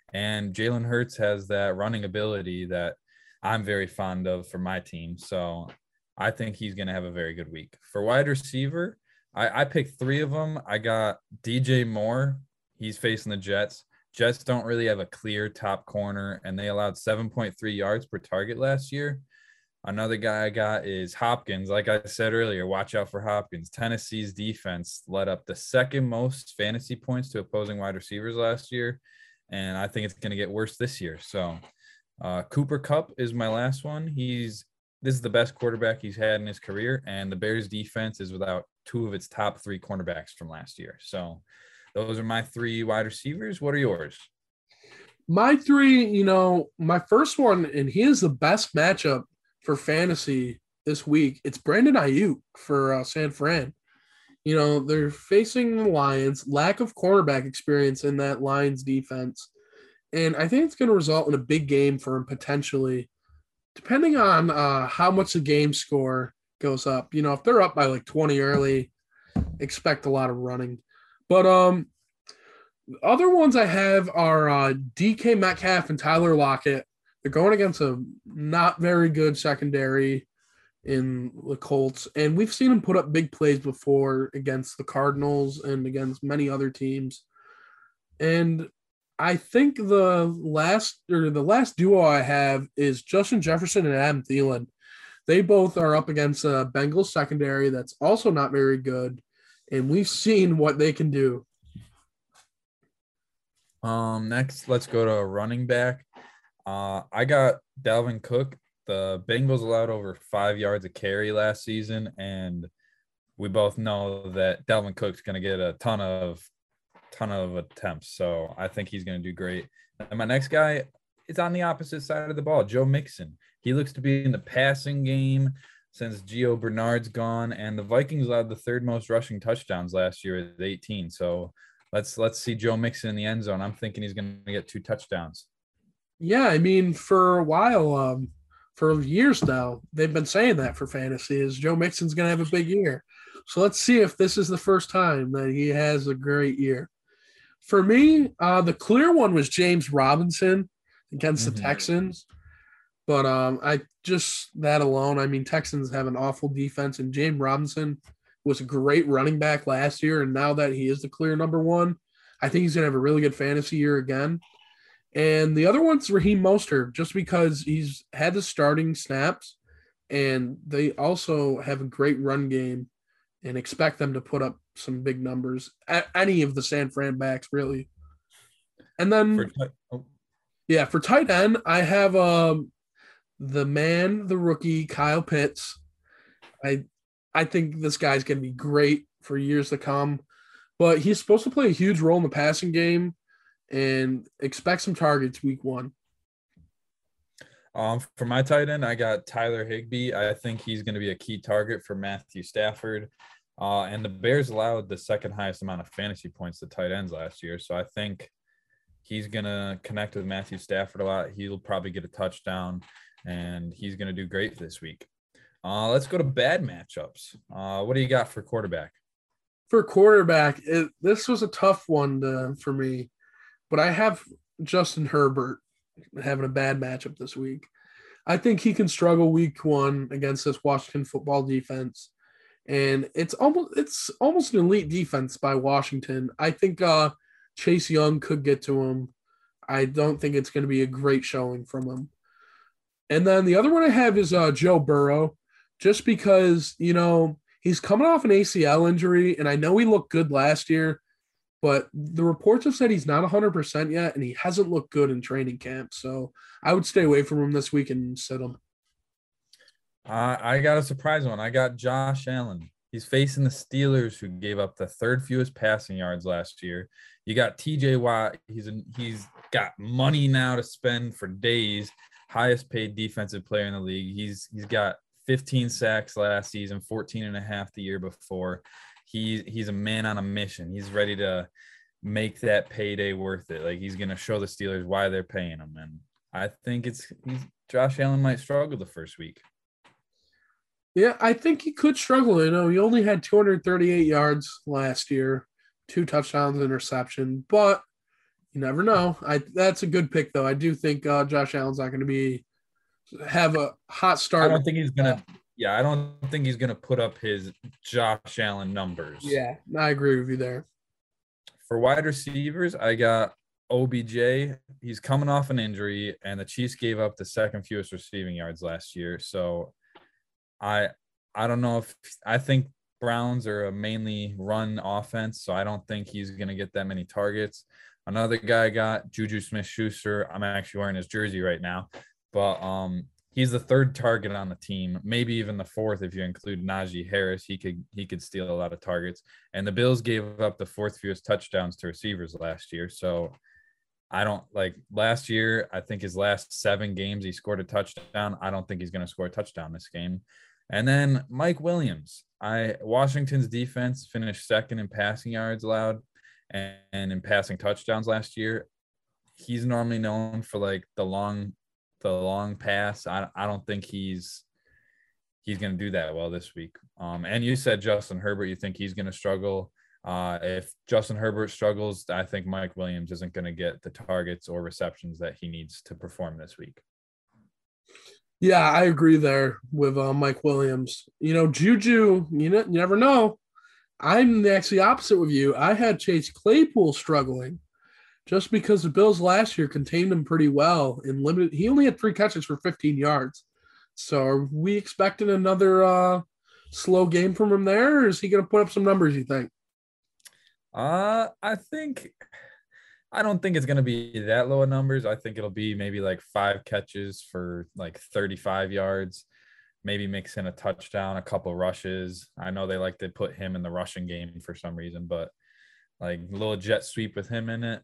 And Jalen Hurts has that running ability that I'm very fond of for my team. So I think he's going to have a very good week. For wide receiver, I, I picked three of them. I got D J Moore. He's facing the Jets. Jets don't really have a clear top corner, and they allowed seven point three yards per target last year. Another guy I got is Hopkins. Like I said earlier, watch out for Hopkins. Tennessee's defense led up the second most fantasy points to opposing wide receivers last year, and I think it's going to get worse this year. So uh, Cooper Kupp is my last one. He's this is the best quarterback he's had in his career, and the Bears defense is without two of its top three cornerbacks from last year. So those are my three wide receivers. What are yours? My three, you know, my first one, and he is the best matchup for fantasy this week. It's Brandon Ayuk for uh, San Fran. You know, they're facing the Lions, lack of cornerback experience in that Lions defense. And I think it's going to result in a big game for him potentially, depending on uh, how much the game score goes up. You know, if they're up by like twenty early, expect a lot of running. But um, other ones I have are uh, D K Metcalf and Tyler Lockett. They're going against a not very good secondary in the Colts, and we've seen them put up big plays before against the Cardinals and against many other teams. And I think the last or the last duo I have is Justin Jefferson and Adam Thielen. They both are up against a Bengals secondary that's also not very good, and we've seen what they can do. Um, next, let's go to a running back. Uh, I got Dalvin Cook. The Bengals allowed over five yards a carry last season, and we both know that Dalvin Cook's going to get a ton of ton of attempts. So I think he's going to do great. And my next guy is on the opposite side of the ball, Joe Mixon. He looks to be in the passing game since Gio Bernard's gone, and the Vikings allowed the third most rushing touchdowns last year at eighteen. So let's let's see Joe Mixon in the end zone. I'm thinking he's going to get two touchdowns. Yeah, I mean, for a while, um, for years now, they've been saying that for fantasy is Joe Mixon's going to have a big year. So let's see if this is the first time that he has a great year. For me, uh, the clear one was James Robinson against mm-hmm. the Texans. But um, I just that alone, I mean, Texans have an awful defense, and James Robinson was a great running back last year. And now that he is the clear number one, I think he's going to have a really good fantasy year again. And the other one's Raheem Mostert, just because he's had the starting snaps, and they also have a great run game, and expect them to put up some big numbers. At any of the San Fran backs, really. And then, for, oh. yeah, for tight end, I have um, the man, the rookie, Kyle Pitts. I, I think this guy's going to be great for years to come, but he's supposed to play a huge role in the passing game. And expect some targets week one. Um, for my tight end, I got Tyler Higbee. I think he's going to be a key target for Matthew Stafford. Uh, and the Bears allowed the second highest amount of fantasy points to tight ends last year. So I think he's going to connect with Matthew Stafford a lot. He'll probably get a touchdown, and he's going to do great this week. Uh, let's go to bad matchups. Uh, what do you got for quarterback? For quarterback, it, this was a tough one to, for me. But I have Justin Herbert having a bad matchup this week. I think he can struggle week one against this Washington football defense. And it's almost it's almost an elite defense by Washington. I think uh, Chase Young could get to him. I don't think it's going to be a great showing from him. And then the other one I have is uh, Joe Burrow, just because, you know, he's coming off an A C L injury, and I know he looked good last year. But the reports have said he's not one hundred percent yet, and he hasn't looked good in training camp. So I would stay away from him this week and sit him. Uh, I got a surprise one. I got Josh Allen. He's facing the Steelers, who gave up the third fewest passing yards last year. You got T J Watt. He's a, he's got money now to spend for days. Highest paid defensive player in the league. He's he's got fifteen sacks last season, fourteen and a half the year before. He, he's a man on a mission. He's ready to make that payday worth it. Like, he's going to show the Steelers why they're paying him. And I think it's he's, Josh Allen might struggle the first week. Yeah, I think he could struggle. You know, he only had two hundred thirty-eight yards last year, two touchdowns, interception. But, You never know. I that's a good pick though. I do think uh, Josh Allen's not going to be have a hot I start. don't think he's gonna. Yeah, I don't think he's gonna put up his Josh Allen numbers. Yeah, I agree with you there. For wide receivers, I got O B J. He's coming off an injury, and the Chiefs gave up the second fewest receiving yards last year. So, I I don't know if I think Browns are a mainly run offense, so I don't think he's gonna get that many targets. Another guy I got Juju Smith-Schuster. I'm actually wearing his jersey right now, but um, he's the third target on the team, maybe even the fourth if you include Najee Harris. He could he could steal a lot of targets. And the Bills gave up the fourth fewest touchdowns to receivers last year. So I don't like last year. I think his last seven games he scored a touchdown. I don't think he's going to score a touchdown this game. And then Mike Williams. I Washington's defense finished second in passing yards allowed and, and in passing touchdowns last year. He's normally known for like the long the long pass. I I don't think he's he's going to do that well this week. Um, and you said Justin Herbert, you think he's going to struggle. Uh, if Justin Herbert struggles, I think Mike Williams isn't going to get the targets or receptions that he needs to perform this week. Yeah, I agree there with uh, Mike Williams. You know, Juju, you, know, you never know. I'm actually opposite with you. I had Chase Claypool struggling just because the Bills last year contained him pretty well in limited. He only had three catches for fifteen yards. So are we expecting another uh, slow game from him there, or is he going to put up some numbers, you think? Uh, I think I don't think it's going to be that low of numbers. I think it'll be maybe like five catches for like thirty-five yards, maybe mix in a touchdown, a couple rushes. I know they like to put him in the rushing game for some reason, but like a little jet sweep with him in it.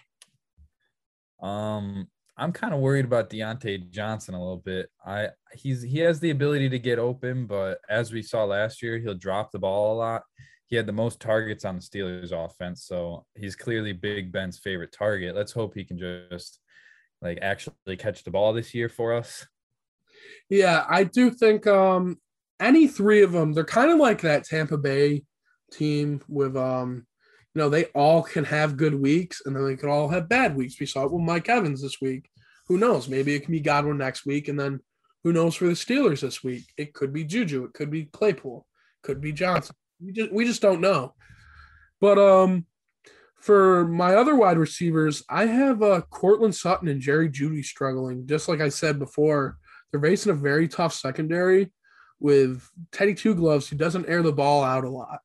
Um, I'm kind of worried about Deontay Johnson a little bit. I he's he has the ability to get open, but as we saw last year, he'll drop the ball a lot. He had the most targets on the Steelers offense, so he's clearly Big Ben's favorite target. Let's hope he can just like actually catch the ball this year for us. Yeah, I do think um, any three of them, they're kind of like that Tampa Bay team with, um, you know, they all can have good weeks and then they could all have bad weeks. We saw it with Mike Evans this week. Who knows? Maybe it can be Godwin next week, and then who knows for the Steelers this week? It could be Juju. It could be Claypool. It could be Johnson. We just we just don't know. But um, for my other wide receivers, I have uh, Cortland Sutton and Jerry Jeudy struggling. Just like I said before, they're facing a very tough secondary with Teddy Two Gloves, who doesn't air the ball out a lot.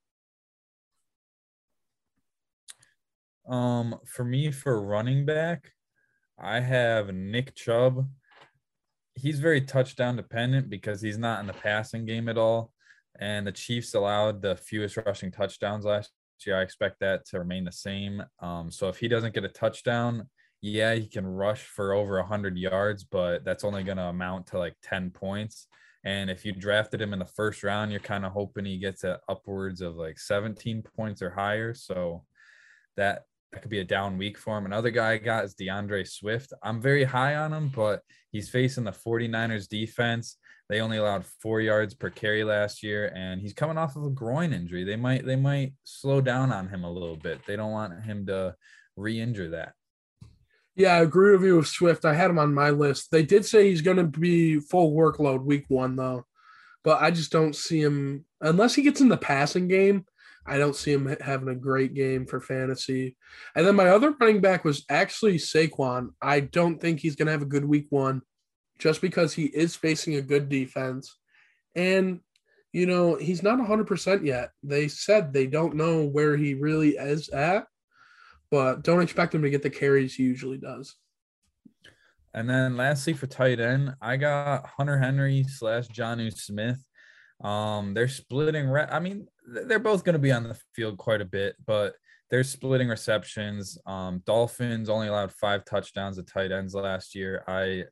Um, for me, for running back, I have Nick Chubb. He's very touchdown dependent because he's not in the passing game at all. And the Chiefs allowed the fewest rushing touchdowns last year. I expect that to remain the same. Um, so if he doesn't get a touchdown, yeah, he can rush for over one hundred yards, but that's only going to amount to like ten points. And if you drafted him in the first round, you're kind of hoping he gets at upwards of like seventeen points or higher. So that that could be a down week for him. Another guy I got is DeAndre Swift. I'm very high on him, but he's facing the 49ers defense. They only allowed four yards per carry last year, and he's coming off of a groin injury. They might they might slow down on him a little bit. They don't want him to re-injure that. Yeah, I agree with you with Swift. I had him on my list. They did say he's going to be full workload week one, though. But I just don't see him – unless he gets in the passing game, I don't see him having a great game for fantasy. And then my other running back was actually Saquon. I don't think he's going to have a good week one just because he is facing a good defense. And, you know, he's not one hundred percent yet. They said they don't know where he really is at, but don't expect him to get the carries he usually does. And then lastly for tight end, I got Hunter Henry slash Jonnu Smith. Um, they're splitting. Re- I mean, they're both going to be on the field quite a bit, but they're splitting receptions. Um, Dolphins only allowed five touchdowns to tight ends last year. I,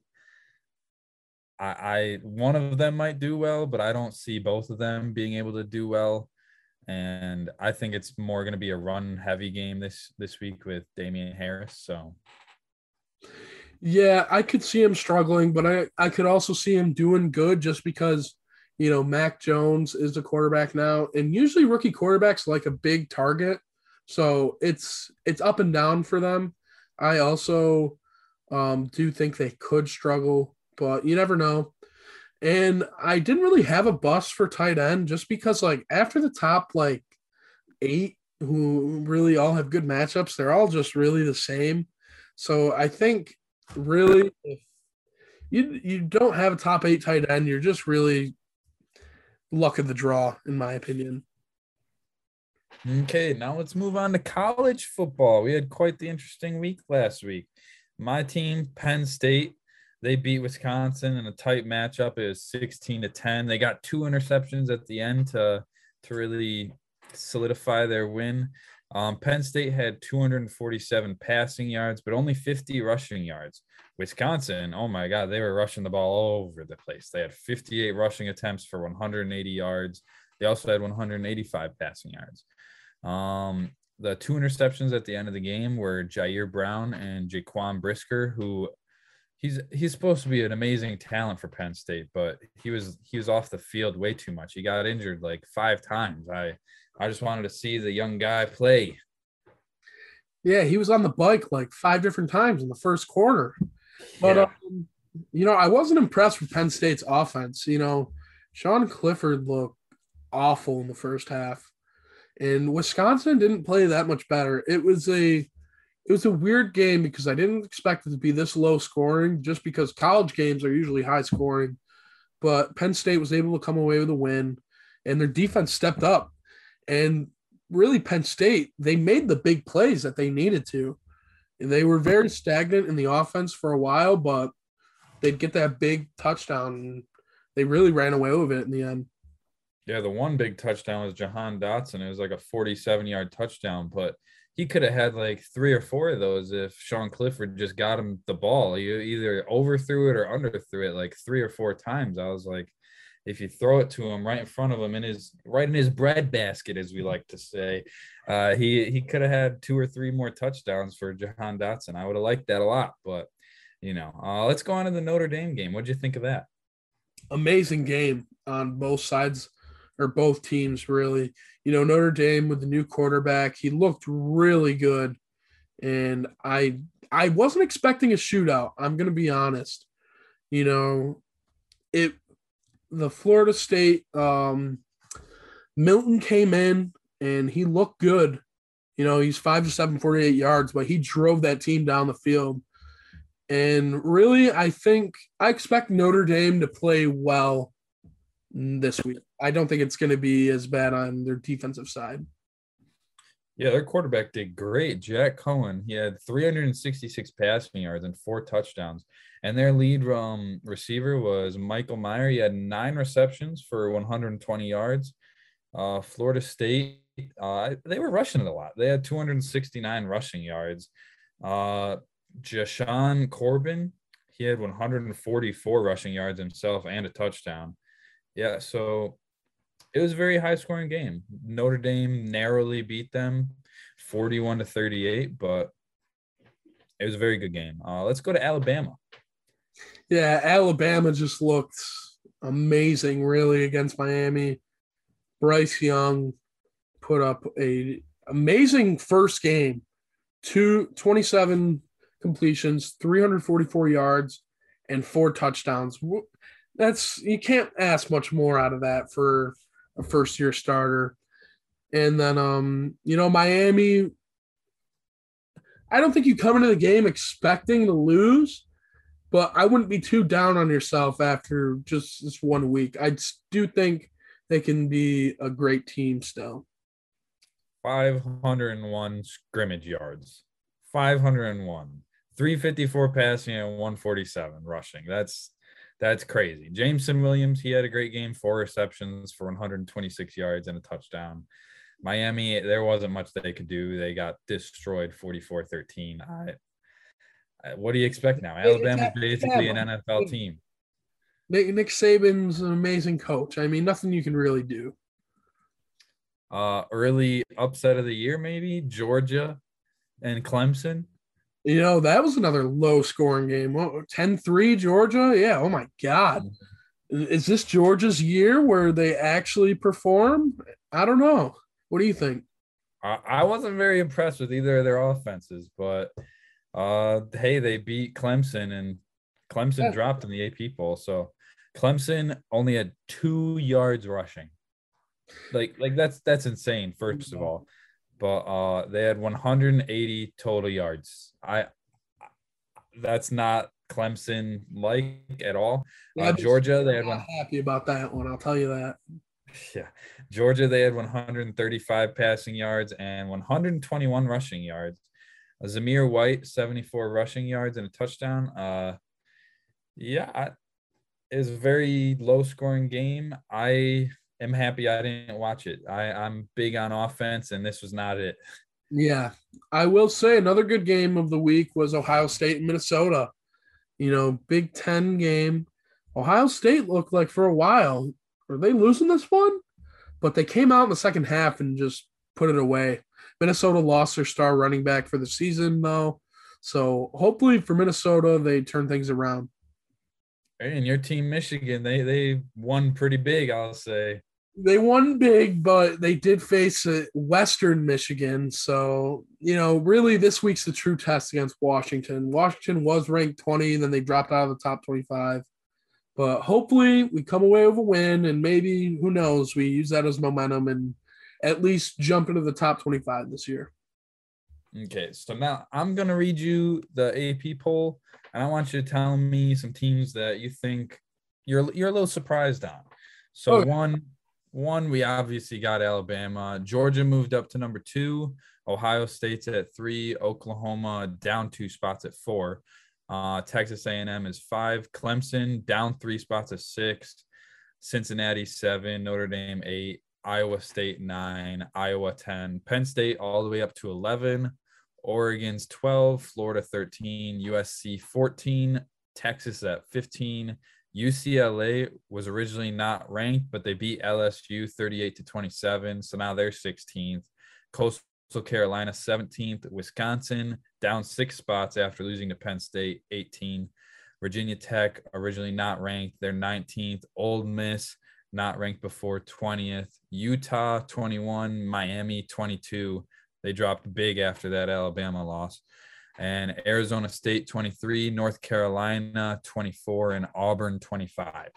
I, I, one of them might do well, but I don't see both of them being able to do well. And I think it's more going to be a run-heavy game this this week with Damian Harris. So, yeah, I could see him struggling, but I, I could also see him doing good just because, you know, Mac Jones is the quarterback now, and usually rookie quarterbacks like a big target. So it's it's up and down for them. I also um, do think they could struggle, but you never know. And I didn't really have a bust for tight end just because, like, after the top, like, eight who really all have good matchups, they're all just really the same. So I think really if you you don't have a top eight tight end, you're just really luck of the draw, in my opinion. Okay, now let's move on to college football. We had quite the interesting week last week. My team, Penn State, they beat Wisconsin in a tight matchup. It was sixteen to ten. They got two interceptions at the end to, to really solidify their win. Um, Penn State had two hundred forty-seven passing yards, but only fifty rushing yards. Wisconsin, oh my God, they were rushing the ball all over the place. They had fifty-eight rushing attempts for one hundred eighty yards. They also had one hundred eighty-five passing yards. Um, the two interceptions at the end of the game were Jair Brown and Jaquan Brisker, who he's he's supposed to be an amazing talent for Penn State, but he was he was off the field way too much. He got injured like five times. I I just wanted to see the young guy play. Yeah, he was on the bike like five different times in the first quarter. But Yeah. um, you know, I wasn't impressed with Penn State's offense. You know, Sean Clifford looked awful in the first half. And Wisconsin didn't play that much better. It was a it was a weird game because I didn't expect it to be this low scoring just because college games are usually high scoring. But Penn State was able to come away with a win and their defense stepped up. And really Penn State, they made the big plays that they needed to. And they were very stagnant in the offense for a while, but they'd get that big touchdown and they really ran away with it in the end. Yeah, the one big touchdown was Jahan Dotson. It was like a forty-seven-yard touchdown, but he could have had like three or four of those if Sean Clifford just got him the ball. He either overthrew it or underthrew it like three or four times. I was like, if you throw it to him right in front of him in his right in his bread basket, as we like to say, uh, he he could have had two or three more touchdowns for Jahan Dotson. I would have liked that a lot, but you know, uh, let's go on to the Notre Dame game. What'd you think of that? Amazing game on both sides or both teams, really. You know, Notre Dame with the new quarterback, he looked really good. And I I wasn't expecting a shootout. I'm gonna be honest. You know, it the Florida State um Milton came in and he looked good. You know, he's five to seven, forty-eight yards, but he drove that team down the field. And really, I think I expect Notre Dame to play well this week. I don't think it's going to be as bad on their defensive side. Yeah, their quarterback did great. Jack Cohen, he had three hundred sixty-six passing yards and four touchdowns. And their lead um, receiver was Michael Meyer. He had nine receptions for one hundred twenty yards. Uh, Florida State, uh, they were rushing it a lot. They had two hundred sixty-nine rushing yards. Uh, Jashawn Corbin, he had one hundred forty-four rushing yards himself and a touchdown. Yeah, so it was a very high-scoring game. Notre Dame narrowly beat them forty-one to thirty-eight, but it was a very good game. Uh, let's go to Alabama. Yeah, Alabama just looked amazing, really, against Miami. Bryce Young put up a amazing first game. Two, twenty-seven completions, three hundred forty-four yards, and four touchdowns. That's you can't ask much more out of that for a first year starter. And then um, you know, Miami, I don't think you come into the game expecting to lose, but I wouldn't be too down on yourself after just this one week. I do think they can be a great team still. five hundred one scrimmage yards. five hundred one. three fifty-four passing and one forty-seven rushing. That's That's crazy. Jameson Williams, he had a great game, four receptions for one hundred twenty-six yards and a touchdown. Miami, there wasn't much they could do. They got destroyed forty-four thirteen. I, I, what do you expect now? Alabama's basically an N F L team. Nick, Nick Saban's an amazing coach. I mean, nothing you can really do. Uh, early upset of the year, maybe Georgia and Clemson. You know, that was another low-scoring game. ten three Georgia? Yeah, oh, my God. Is this Georgia's year where they actually perform? I don't know. What do you think? I, I wasn't very impressed with either of their offenses, but Uh, hey, they beat Clemson, and Clemson Yeah. dropped in the A P poll. So Clemson only had two yards rushing. Like, like that's that's insane. First of all, but uh, they had one hundred eighty total yards. I That's not Clemson like at all. Yeah, Uh, I'd be Georgia, they had not one. happy about that one. I'll tell you that. Yeah, Georgia, they had one hundred thirty-five passing yards and one hundred twenty-one rushing yards. Zamir White, seventy-four rushing yards and a touchdown. Uh, yeah, I, it was a very low scoring game. I am happy I didn't watch it. I, I'm big on offense, and this was not it. Yeah, I will say another good game of the week was Ohio State and Minnesota. You know, Big Ten game. Ohio State looked like for a while, are they losing this one? But they came out in the second half and just put it away. Minnesota lost their star running back for the season, though. So hopefully for Minnesota, they turn things around. And your team, Michigan, they they won pretty big, I'll say. They won big, but they did face uh, Western Michigan. So, you know, really this week's the true test against Washington. Washington was ranked twentieth, and then they dropped out of the top twenty-five. But hopefully we come away with a win, and maybe, who knows, we use that as momentum and at least jump into the top twenty-five this year. Okay, so now I'm gonna read you the A P poll, and I want you to tell me some teams that you think you're you're a little surprised on. So Okay. one one we obviously got Alabama. Georgia moved up to number two. Ohio State's at three. Oklahoma down two spots at four. Uh, Texas A and M is five. Clemson down three spots at six. Cincinnati seven. Notre Dame eight. Iowa State nine, Iowa ten, Penn State all the way up to eleven, Oregon's twelve, Florida thirteen, U S C fourteen, Texas at fifteen. U C L A was originally not ranked, but they beat L S U thirty-eight to twenty-seven, so now they're sixteenth. Coastal Carolina seventeenth, Wisconsin down six spots after losing to Penn State eighteen. Virginia Tech originally not ranked, they're nineteenth. Ole Miss not ranked before twentieth. Utah twenty-one, Miami twenty-two. They dropped big after that Alabama loss. And Arizona State twenty-three, North Carolina twenty-four, and Auburn twenty-five.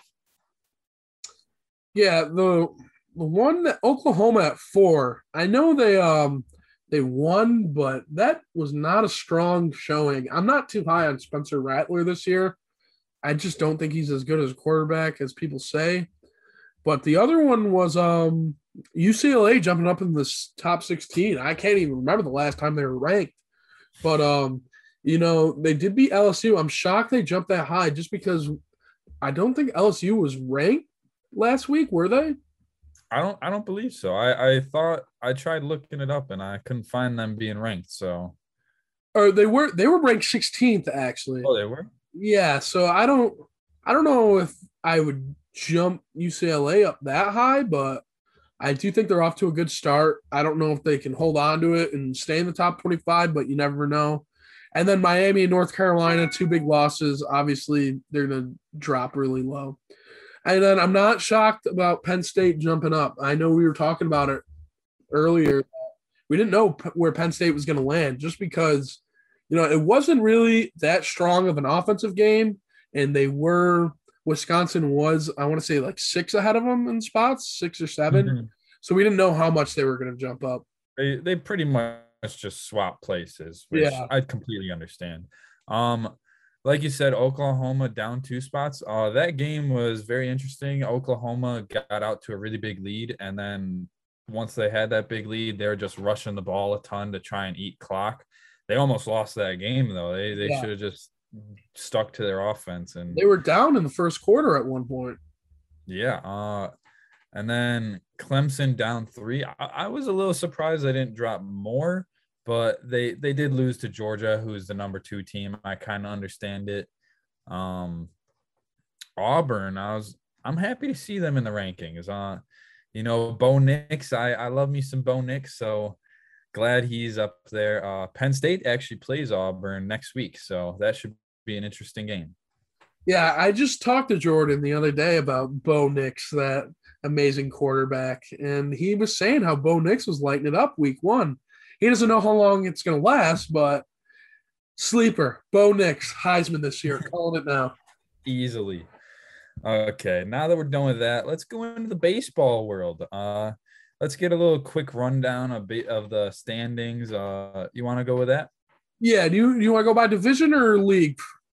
Yeah, the the one that Oklahoma at four. I know they um they won, but that was not a strong showing. I'm not too high on Spencer Rattler this year. I just don't think he's as good as a quarterback as people say. But the other one was um, U C L A jumping up in this top sixteen. I can't even remember the last time they were ranked. But, um, you know, they did beat L S U. I'm shocked they jumped that high just because I don't think L S U was ranked last week, were they? I don't I don't believe so. I, I thought I tried looking it up and I couldn't find them being ranked. So Or they were they were ranked sixteenth actually. Oh, they were? Yeah, so I don't I don't know if I would jump U C L A up that high, but I do think they're off to a good start. I don't know if they can hold on to it and stay in the top twenty-five, but you never know. And then Miami and North Carolina, two big losses. Obviously, they're going to drop really low. And then I'm not shocked about Penn State jumping up. I know we were talking about it earlier. We didn't know where Penn State was going to land just because, you know, it wasn't really that strong of an offensive game. And they were, Wisconsin was, I want to say like six ahead of them in spots, six or seven. Mm-hmm. So we didn't know how much they were going to jump up. They, they pretty much just swap places, which yeah. I completely understand. Um, Like you said, Oklahoma down two spots. Uh, that game was very interesting. Oklahoma got out to a really big lead, and then once they had that big lead, they were just rushing the ball a ton to try and eat clock. They almost lost that game, though. They they yeah. should have just stuck to their offense. And they were down in the first quarter at one point. Yeah. Uh, and then Clemson down three. I, I was a little surprised they didn't drop more. But they they did lose to Georgia, who's the number two team. I kind of understand it. Um, Auburn, I was I'm happy to see them in the rankings. Uh, you know, Bo Nix, I I love me some Bo Nix, so glad he's up there. Uh, Penn State actually plays Auburn next week, so that should be an interesting game. Yeah, I just talked to Jordan the other day about Bo Nix, that amazing quarterback, and he was saying how Bo Nix was lighting it up week one. He doesn't know how long it's going to last, but Sleeper, Bo Nix, Heisman this year. Calling it now. Easily. Okay, now that we're done with that, let's go into the baseball world. Uh, let's get a little quick rundown of of the standings. Uh, you want to go with that? Yeah. Do you do you want to go by division or league?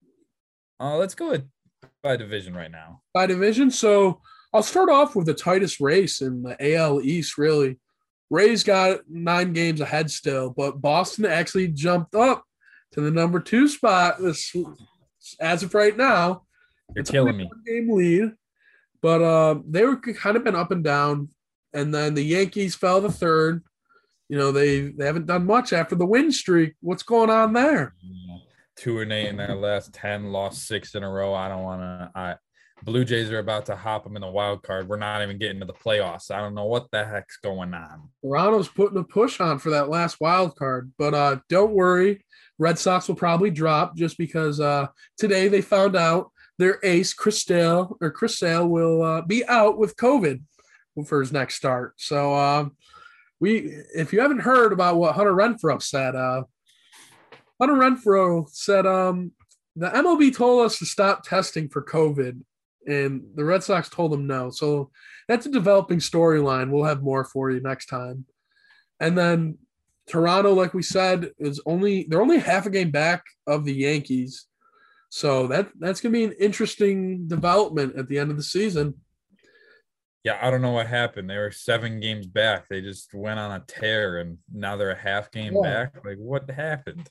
Uh, let's go with by division right now. By division. So I'll start off with the tightest race in the A L East. Really, Rays got nine games ahead still, but Boston actually jumped up to the number two spot this as of right now. You're it's killing me. Game lead, but uh, they were kind of been up and down, and then the Yankees fell to third. You know they they haven't done much after the win streak. What's going on there? Two and eight in their last ten, lost six in a row. I don't want to. I Blue Jays are about to hop them in the wild card. We're not even getting to the playoffs. I don't know what the heck's going on. Toronto's putting a push on for that last wild card, but uh, don't worry. Red Sox will probably drop just because uh, today they found out their ace, Chris Sale, or Chris Sale, will uh, be out with COVID for his next start. So uh, we, if you haven't heard about what Hunter Renfroe said, uh, Hunter Renfroe said um, the M L B told us to stop testing for COVID, and the Red Sox told him no. So that's a developing storyline. We'll have more for you next time. And then Toronto, like we said, is only they're only half a game back of the Yankees. So that that's gonna be an interesting development at the end of the season. Yeah, I don't know what happened. They were seven games back. They just went on a tear, and now they're a half game yeah. back. Like, what happened?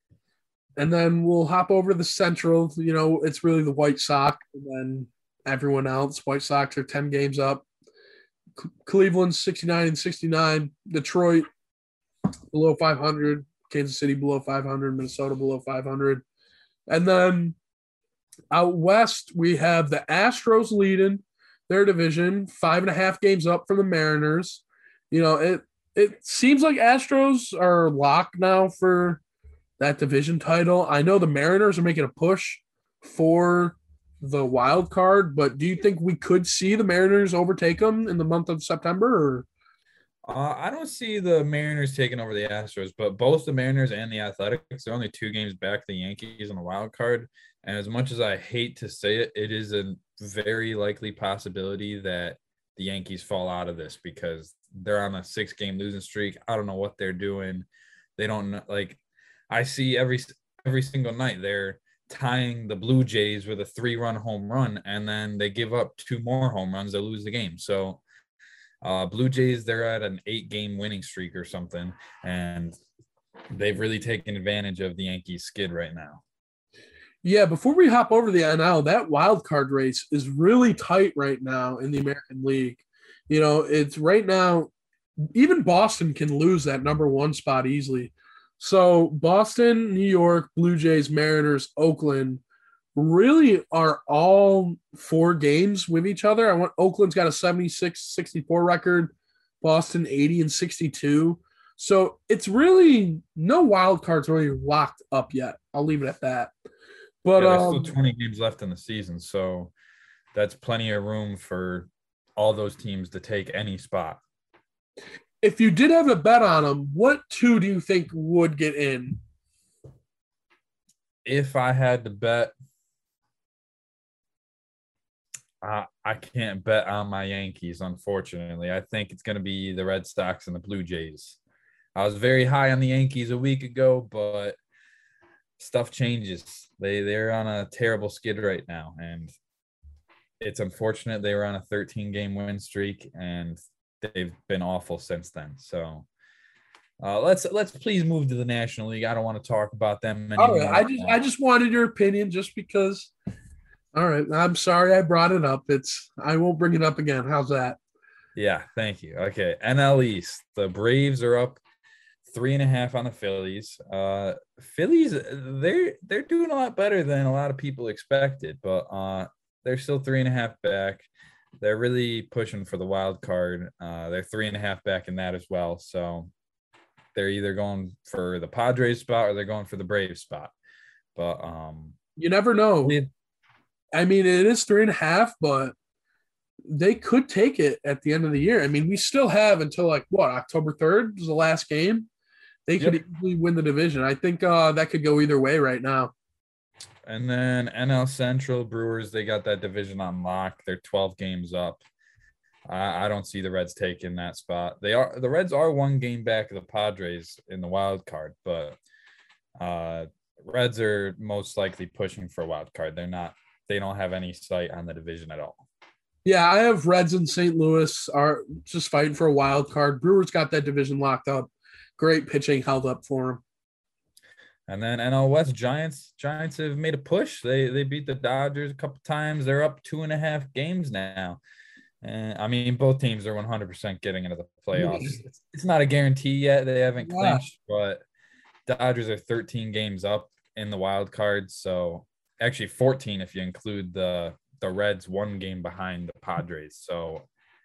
And then we'll hop over to the Central. You know, it's really the White Sox, and then everyone else. White Sox are ten games up. C- Cleveland sixty-nine and sixty-nine. Detroit below five hundred. Kansas City below five hundred. Minnesota below five hundred. And then out west, we have the Astros leading their division, five and a half games up from the Mariners. You know, it it seems like Astros are locked now for that division title. I know the Mariners are making a push for the wild card, but do you think we could see the Mariners overtake them in the month of September? Or? Uh, I don't see the Mariners taking over the Astros, but both the Mariners and the Athletics are only two games back the Yankees on the wild card. And as much as I hate to say it, it is a very likely possibility that the Yankees fall out of this because they're on a six-game losing streak. I don't know what they're doing. They don't know, like I see every every single night they're tying the Blue Jays with a three-run home run, and then they give up two more home runs, they lose the game. So uh, Blue Jays, they're at an eight-game winning streak or something, and they've really taken advantage of the Yankees skid right now. Yeah, before we hop over the N L, that wild card race is really tight right now in the American League. You know, it's right now, even Boston can lose that number one spot easily. So Boston, New York, Blue Jays, Mariners, Oakland really are all four games with each other. I want Oakland's got a seventy-six sixty-four record, Boston eighty and sixty-two. So it's really no wild cards really locked up yet. I'll leave it at that. But yeah, there's um, still twenty games left in the season, so that's plenty of room for all those teams to take any spot. If you did have a bet on them, what two do you think would get in? If I had to bet, uh, I can't bet on my Yankees, unfortunately. I think it's going to be the Red Sox and the Blue Jays. I was very high on the Yankees a week ago, but stuff changes. They, they're on a terrible skid right now, and it's unfortunate they were on a thirteen-game win streak, and they've been awful since then. So uh, let's let's please move to the National League. I don't want to talk about them anymore. All right, I just I just wanted your opinion just because. All right, I'm sorry I brought it up. It's I won't bring it up again. How's that? Yeah, thank you. Okay, N L East. The Braves are up three and a half on the Phillies. Uh, Phillies, they're they're doing a lot better than a lot of people expected, but uh, they're still three and a half back. They're really pushing for the wild card. Uh, they're three and a half back in that as well. So they're either going for the Padres spot or they're going for the Braves spot. But um, you never know. Yeah. I mean, it is three and a half, but they could take it at the end of the year. I mean, we still have until like what, October third is the last game. they Yep. could easily win the division. I think uh, that could go either way right now. And then N L Central Brewers, they got that division on lock. They're twelve games up. I, I don't see the Reds taking that spot. They are the Reds are one game back of the Padres in the wild card, but uh, Reds are most likely pushing for a wild card. They're not. They don't have any sight on the division at all. Yeah, I have Reds in Saint Louis are just fighting for a wild card. Brewers got that division locked up. Great pitching held up for them. And then N L West Giants. Giants have made a push. They they beat the Dodgers a couple times. They're up two and a half games now. And I mean, both teams are one hundred percent getting into the playoffs. It's, it's not a guarantee yet. They haven't clinched, yeah. But Dodgers are thirteen games up in the wild card. So actually fourteen if you include the the Reds one game behind the Padres. So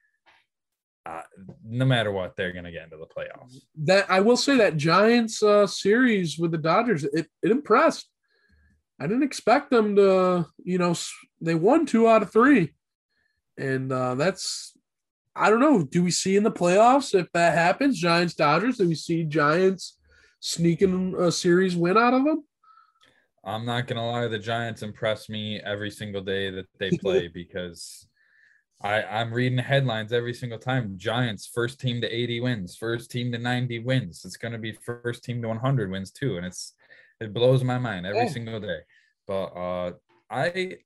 uh, no matter what, they're going to get into the playoffs. That I will say that Giants uh, series with the Dodgers, it, it impressed. I didn't expect them to, you know, they won two out of three. And uh, that's, I don't know, do we see in the playoffs if that happens, Giants, Dodgers, do we see Giants sneaking a series win out of them? I'm not going to lie, the Giants impress me every single day that they play because I, I'm reading headlines every single time. Giants, first team to eighty wins, first team to ninety wins. It's going to be first team to one hundred wins too. And it's it blows my mind every yeah. single day. But uh, I,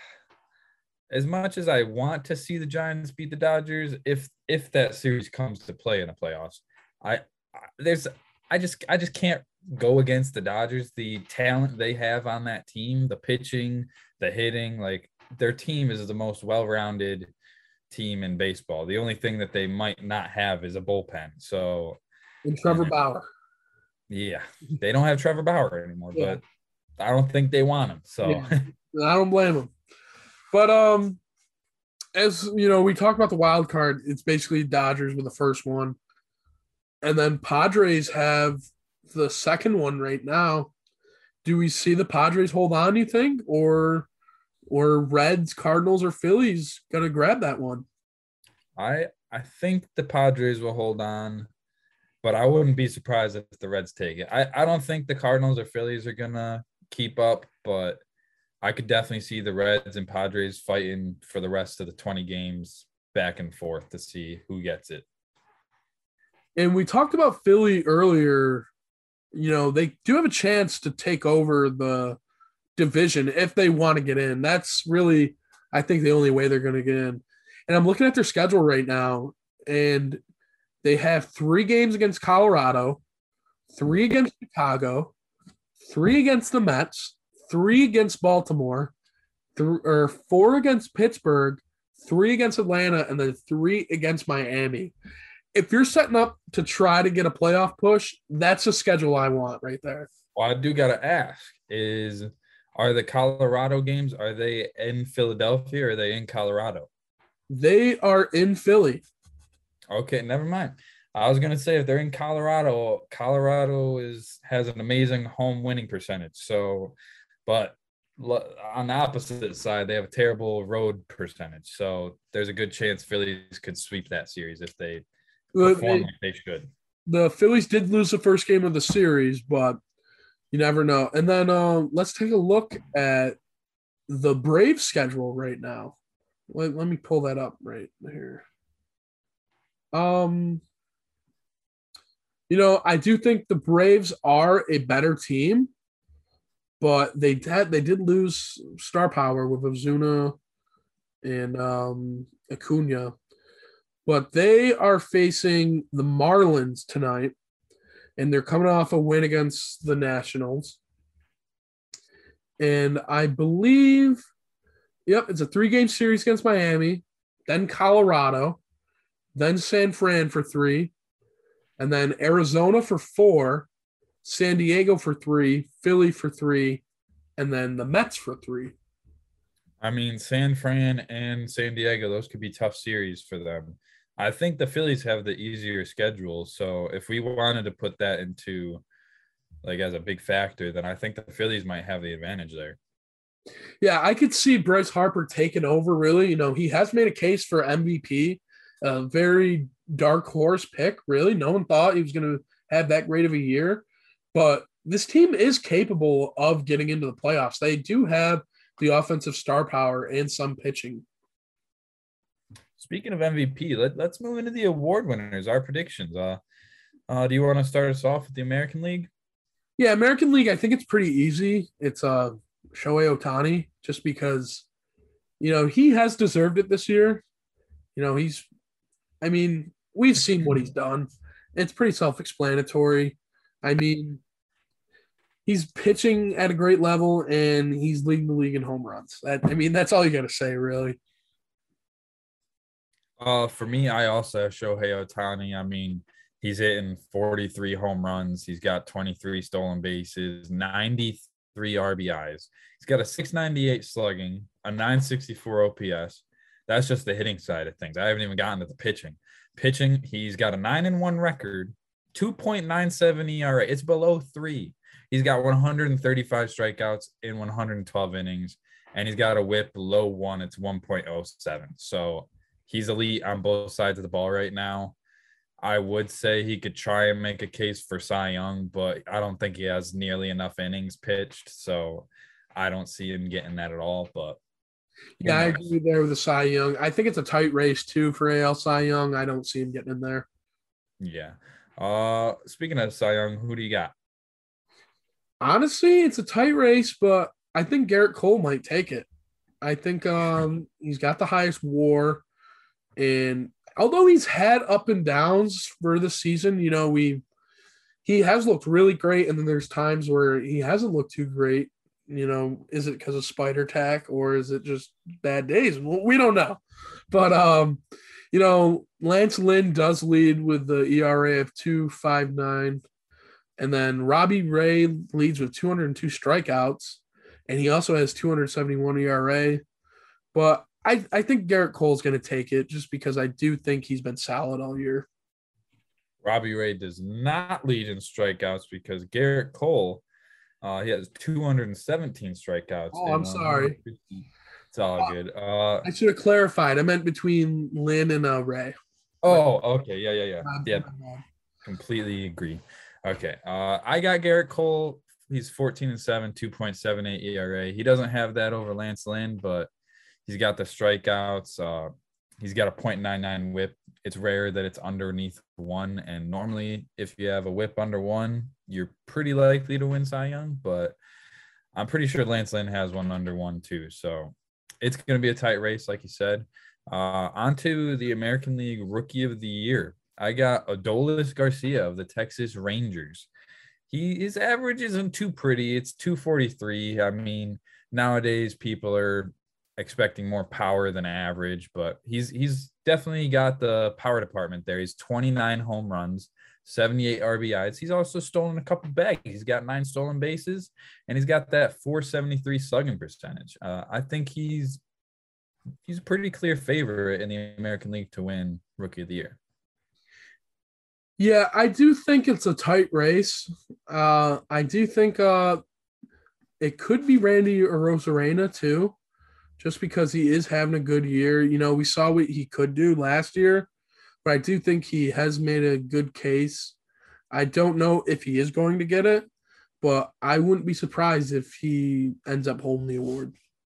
as much as I want to see the Giants beat the Dodgers, if if that series comes to play in the playoffs, I, I there's I just I just can't go against the Dodgers. The talent they have on that team, the pitching, the hitting, like their team is the most well-rounded team in baseball. The only thing that they might not have is a bullpen. So and Trevor and, Bauer. Yeah, they don't have Trevor Bauer anymore, yeah. but I don't think they want him. So yeah. I don't blame them. But um, as you know, we talked about the wild card. It's basically Dodgers with the first one, and then Padres have the second one right now. Do we see the Padres hold on, you think, or or Reds, Cardinals, or Phillies gonna grab that one? I I think the Padres will hold on, but I wouldn't be surprised if the Reds take it. I, I don't think the Cardinals or Phillies are gonna keep up, but I could definitely see the Reds and Padres fighting for the rest of the twenty games back and forth to see who gets it. And we talked about Philly earlier. You know, they do have a chance to take over the division if they want to get in. That's really, I think, the only way they're going to get in. And I'm looking at their schedule right now, and they have three games against Colorado, three against Chicago, three against the Mets, three against Baltimore, th- or four against Pittsburgh, three against Atlanta, and then three against Miami. If you're setting up to try to get a playoff push, that's a schedule I want right there. Well, I do got to ask, is are the Colorado games, are they in Philadelphia or are they in Colorado? They are in Philly. Okay, never mind. I was going to say if they're in Colorado, Colorado is has an amazing home winning percentage. So, but on the opposite side, they have a terrible road percentage. So there's a good chance Phillies could sweep that series if they perform like they should. The Phillies did lose the first game of the series, but you never know. And then uh, let's take a look at the Braves schedule right now. Let, let me pull that up right here. Um, you know, I do think the Braves are a better team, but they had they did lose star power with Ozuna and um, Acuna. But they are facing the Marlins tonight, and they're coming off a win against the Nationals. And I believe, yep, it's a three-game series against Miami, then Colorado, then San Fran for three, and then Arizona for four, San Diego for three, Philly for three, and then the Mets for three. I mean, San Fran and San Diego, those could be tough series for them. I think the Phillies have the easier schedule. So if we wanted to put that into like as a big factor, then I think the Phillies might have the advantage there. Yeah, I could see Bryce Harper taking over, really. You know, he has made a case for M V P, a very dark horse pick, really. No one thought he was going to have that great of a year, but this team is capable of getting into the playoffs. They do have the offensive star power and some pitching. Speaking of M V P, let, let's move into the award winners, our predictions. Uh, uh, do you want to start us off with the American League? Yeah, American League, I think it's pretty easy. It's uh, Shohei Ohtani, just because, you know, he has deserved it this year. You know, he's, I mean, we've seen what he's done. It's pretty self-explanatory. I mean, he's pitching at a great level, and he's leading the league in home runs. That, I mean, that's all you got to say, really. Uh, for me, I also have Shohei Ohtani. I mean, he's hitting forty-three home runs. He's got twenty-three stolen bases, ninety-three R B Is. He's got a six ninety-eight slugging, a nine sixty-four O P S. That's just the hitting side of things. I haven't even gotten to the pitching. Pitching, he's got a nine and one record, two point nine seven E R A. It's below three. He's got one hundred thirty-five strikeouts in one hundred twelve innings, and he's got a whip below one. It's one point oh seven. So he's elite on both sides of the ball right now. I would say he could try and make a case for Cy Young, but I don't think he has nearly enough innings pitched. So I don't see him getting that at all. But yeah, I agree there with the Cy Young. I think it's a tight race too for A L Cy Young. I don't see him getting in there. Yeah. Uh, speaking of Cy Young, who do you got? Honestly, it's a tight race, but I think Garrett Cole might take it. I think um, he's got the highest WAR. And although he's had up and downs for the season, you know, we he has looked really great, and then there's times where he hasn't looked too great. You know, is it because of spider tack or is it just bad days? Well, we don't know. But um, you know, Lance Lynn does lead with the E R A of two point five nine, and then Robbie Ray leads with two hundred two strikeouts, and he also has two hundred seventy-one E R A. But I, I think Garrett Cole's going to take it just because I do think he's been solid all year. Robbie Ray does not lead in strikeouts because Garrett Cole, uh, he has two hundred seventeen strikeouts. Oh, I'm sorry. It's all good. Uh, I should have clarified. I meant between Lynn and uh, Ray. Oh, okay. Yeah, yeah, yeah. Yeah, completely agree. Okay. Uh, I got Garrett Cole. He's fourteen and seven, two point seven eight E R A. He doesn't have that over Lance Lynn, but he's got the strikeouts. Uh, he's got a point nine nine whip. It's rare that it's underneath one. And normally, if you have a whip under one, you're pretty likely to win Cy Young. But I'm pretty sure Lance Lynn has one under one, too. So it's going to be a tight race, like you said. Uh, on to the American League Rookie of the Year. I got Adolis Garcia of the Texas Rangers. He his average isn't too pretty. It's two forty-three. I mean, nowadays people are expecting more power than average, but he's he's definitely got the power department there. He's twenty-nine home runs, seventy-eight R B Is. He's also stolen a couple bags. He's got nine stolen bases, and he's got that four seventy-three slugging percentage. Uh, I think he's he's a pretty clear favorite in the American League to win Rookie of the Year. Yeah, I do think it's a tight race. Uh, I do think uh, it could be Randy Arozarena too, just because he is having a good year. You know, we saw what he could do last year, but I do think he has made a good case. I don't know if he is going to get it, but I wouldn't be surprised if he ends up holding the award.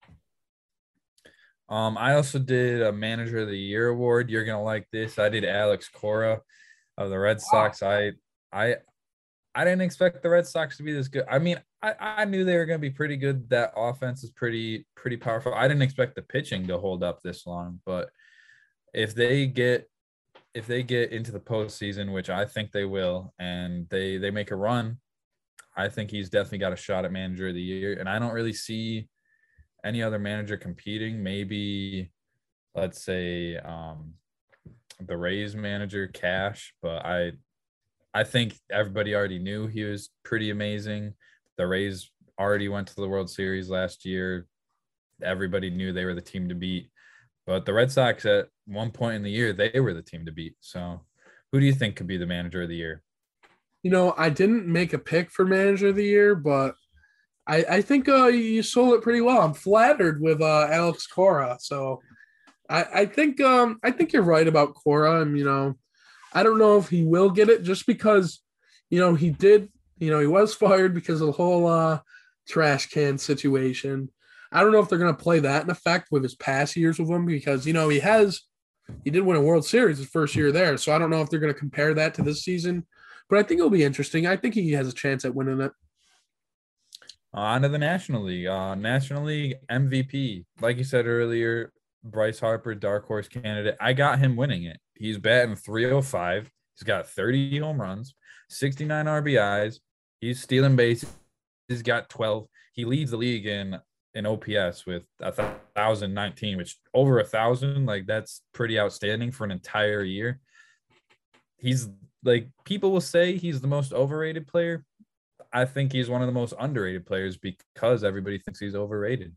Um, I also did a Manager of the Year award. You're gonna like this. I did Alex Cora of the Red Sox. I I I didn't expect the Red Sox to be this good. I mean, I, I knew they were going to be pretty good. That offense is pretty pretty powerful. I didn't expect the pitching to hold up this long, but if they get if they get into the postseason, which I think they will, and they they make a run, I think he's definitely got a shot at Manager of the Year. And I don't really see any other manager competing. Maybe, let's say, um, the Rays manager, Cash, but I I think everybody already knew he was pretty amazing. The Rays already went to the World Series last year. Everybody knew they were the team to beat. But the Red Sox, at one point in the year, they were the team to beat. So who do you think could be the Manager of the Year? You know, I didn't make a pick for Manager of the Year, but I, I think uh, you sold it pretty well. I'm flattered with uh, Alex Cora. So I, I think um, I think you're right about Cora. And, you know, I don't know if he will get it just because you know, he did, you know, he was fired because of the whole uh, trash can situation. I don't know if they're going to play that in effect with his past years with him because, you know, he has, he did win a World Series his first year there. So I don't know if they're going to compare that to this season, but I think it'll be interesting. I think he has a chance at winning it. On to the National League. Uh, National League M V P. Like you said earlier, Bryce Harper, dark horse candidate. I got him winning it. He's batting three oh five. He's got thirty home runs, sixty-nine R B Is. He's stealing bases. He's got twelve. He leads the league in in O P S with one thousand nineteen, which over a thousand, like that's pretty outstanding for an entire year. He's like, people will say he's the most overrated player. I think he's one of the most underrated players because everybody thinks he's overrated.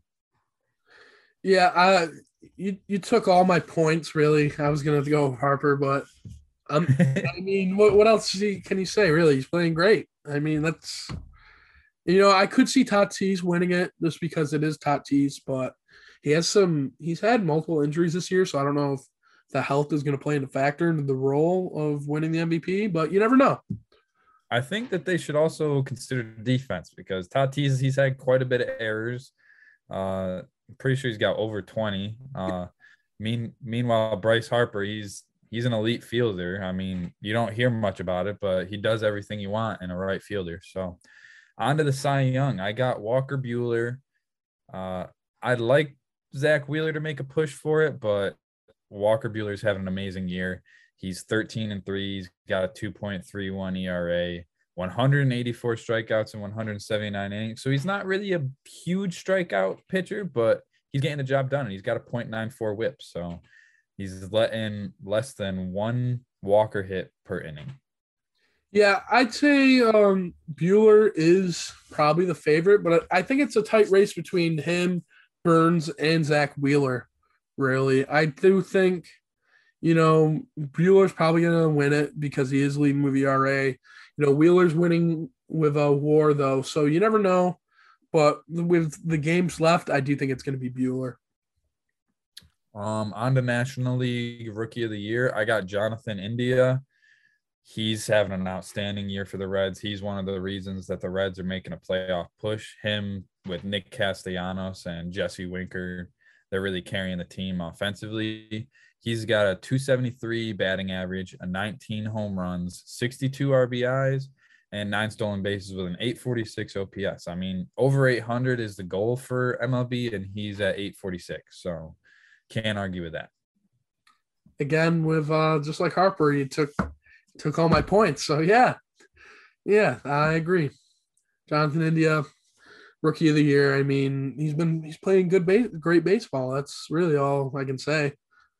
Yeah, I you you took all my points. Really, I was gonna go Harper, but um, I mean, what what else can you say? Really, he's playing great. I mean, that's you know, I could see Tatis winning it just because it is Tatis, but he has some. He's had multiple injuries this year, so I don't know if the health is going to play into factor into the role of winning the M V P. But you never know. I think that they should also consider defense because Tatis, he's had quite a bit of errors. Uh, I'm pretty sure he's got over twenty. Uh, mean, meanwhile, Bryce Harper, he's he's an elite fielder. I mean, you don't hear much about it, but he does everything you want in a right fielder. So on to the Cy Young. I got Walker Buehler. Uh, I'd like Zach Wheeler to make a push for it, but Walker Buehler's having an amazing year. He's thirteen and three. He's got a two point three one E R A, one hundred eighty-four strikeouts and one hundred seventy-nine innings. So he's not really a huge strikeout pitcher, but he's getting the job done, and he's got a point nine four whip. So he's letting less than one Walker hit per inning. Yeah, I'd say um, Buehler is probably the favorite, but I think it's a tight race between him, Burns, and Zach Wheeler, really. I do think – You know, Buehler's probably going to win it because he is leading with E R A. You know, Wheeler's winning with a WAR, though, so you never know. But with the games left, I do think it's going to be Buehler. Um, on to National League Rookie of the Year, I got Jonathan India. He's having an outstanding year for the Reds. He's one of the reasons that the Reds are making a playoff push. Him with Nick Castellanos and Jesse Winker, they're really carrying the team offensively. He's got a two seventy-three batting average, a nineteen home runs, sixty-two R B Is, and nine stolen bases with an eight forty-six O P S. I mean, over eight hundred is the goal for M L B, and he's at eight forty-six. So can't argue with that. Again, with uh, just like Harper, you took took all my points. So, yeah. Yeah, I agree. Jonathan India, Rookie of the Year. I mean, he's been he's playing good, base, great baseball. That's really all I can say.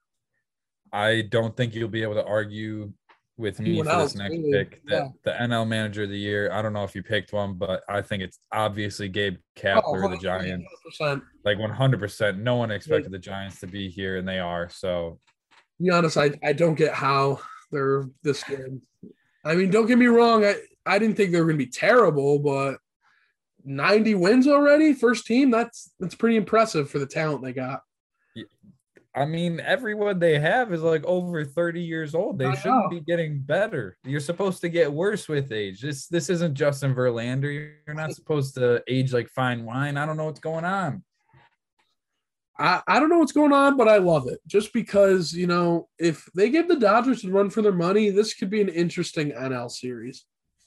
I don't think you'll be able to argue with me for this next really, pick. The, yeah. the N L Manager of the Year, I don't know if you picked one, but I think it's obviously Gabe Kapler, oh, the Giants. one hundred percent. Like one hundred percent. No one expected the Giants to be here, and they are. So, to be honest, I, I don't get how they're this good. I mean, don't get me wrong. I, I didn't think they were going to be terrible, but ninety wins already, first team, that's that's pretty impressive for the talent they got. I mean, everyone they have is like over thirty years old. They shouldn't be getting better. You're supposed to get worse with age. This this isn't Justin Verlander. You're not supposed to age like fine wine. I don't know what's going on. I, I don't know what's going on, but I love it. Just because, you know, if they give the Dodgers a run for their money, this could be an interesting N L series.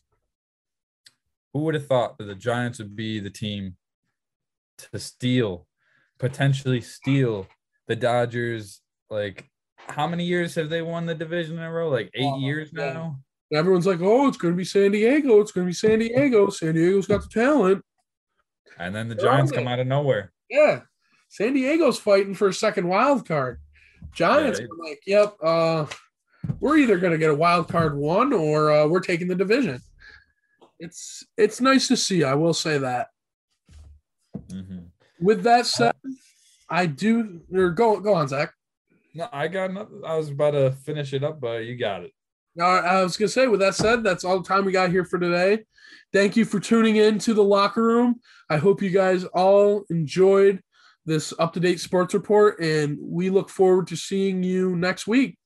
Who would have thought that the Giants would be the team to steal, potentially steal the Dodgers? Like, how many years have they won the division in a row? Like eight uh, years yeah. now? Everyone's like, oh, it's going to be San Diego. It's going to be San Diego. San Diego's got the talent. And then the They're Giants come out of nowhere. Yeah. San Diego's fighting for a second wild card. Giants yeah, they... are like, yep, uh, we're either going to get a wild card one or uh, we're taking the division. It's it's nice to see. I will say that. Mm-hmm. With that said, I do or go go on, Zach. No, I got nothing. I was about to finish it up, but you got it. Uh, I was gonna say, with that said, that's all the time we got here for today. Thank you for tuning in to the Locker Room. I hope you guys all enjoyed this up-to-date sports report, and we look forward to seeing you next week.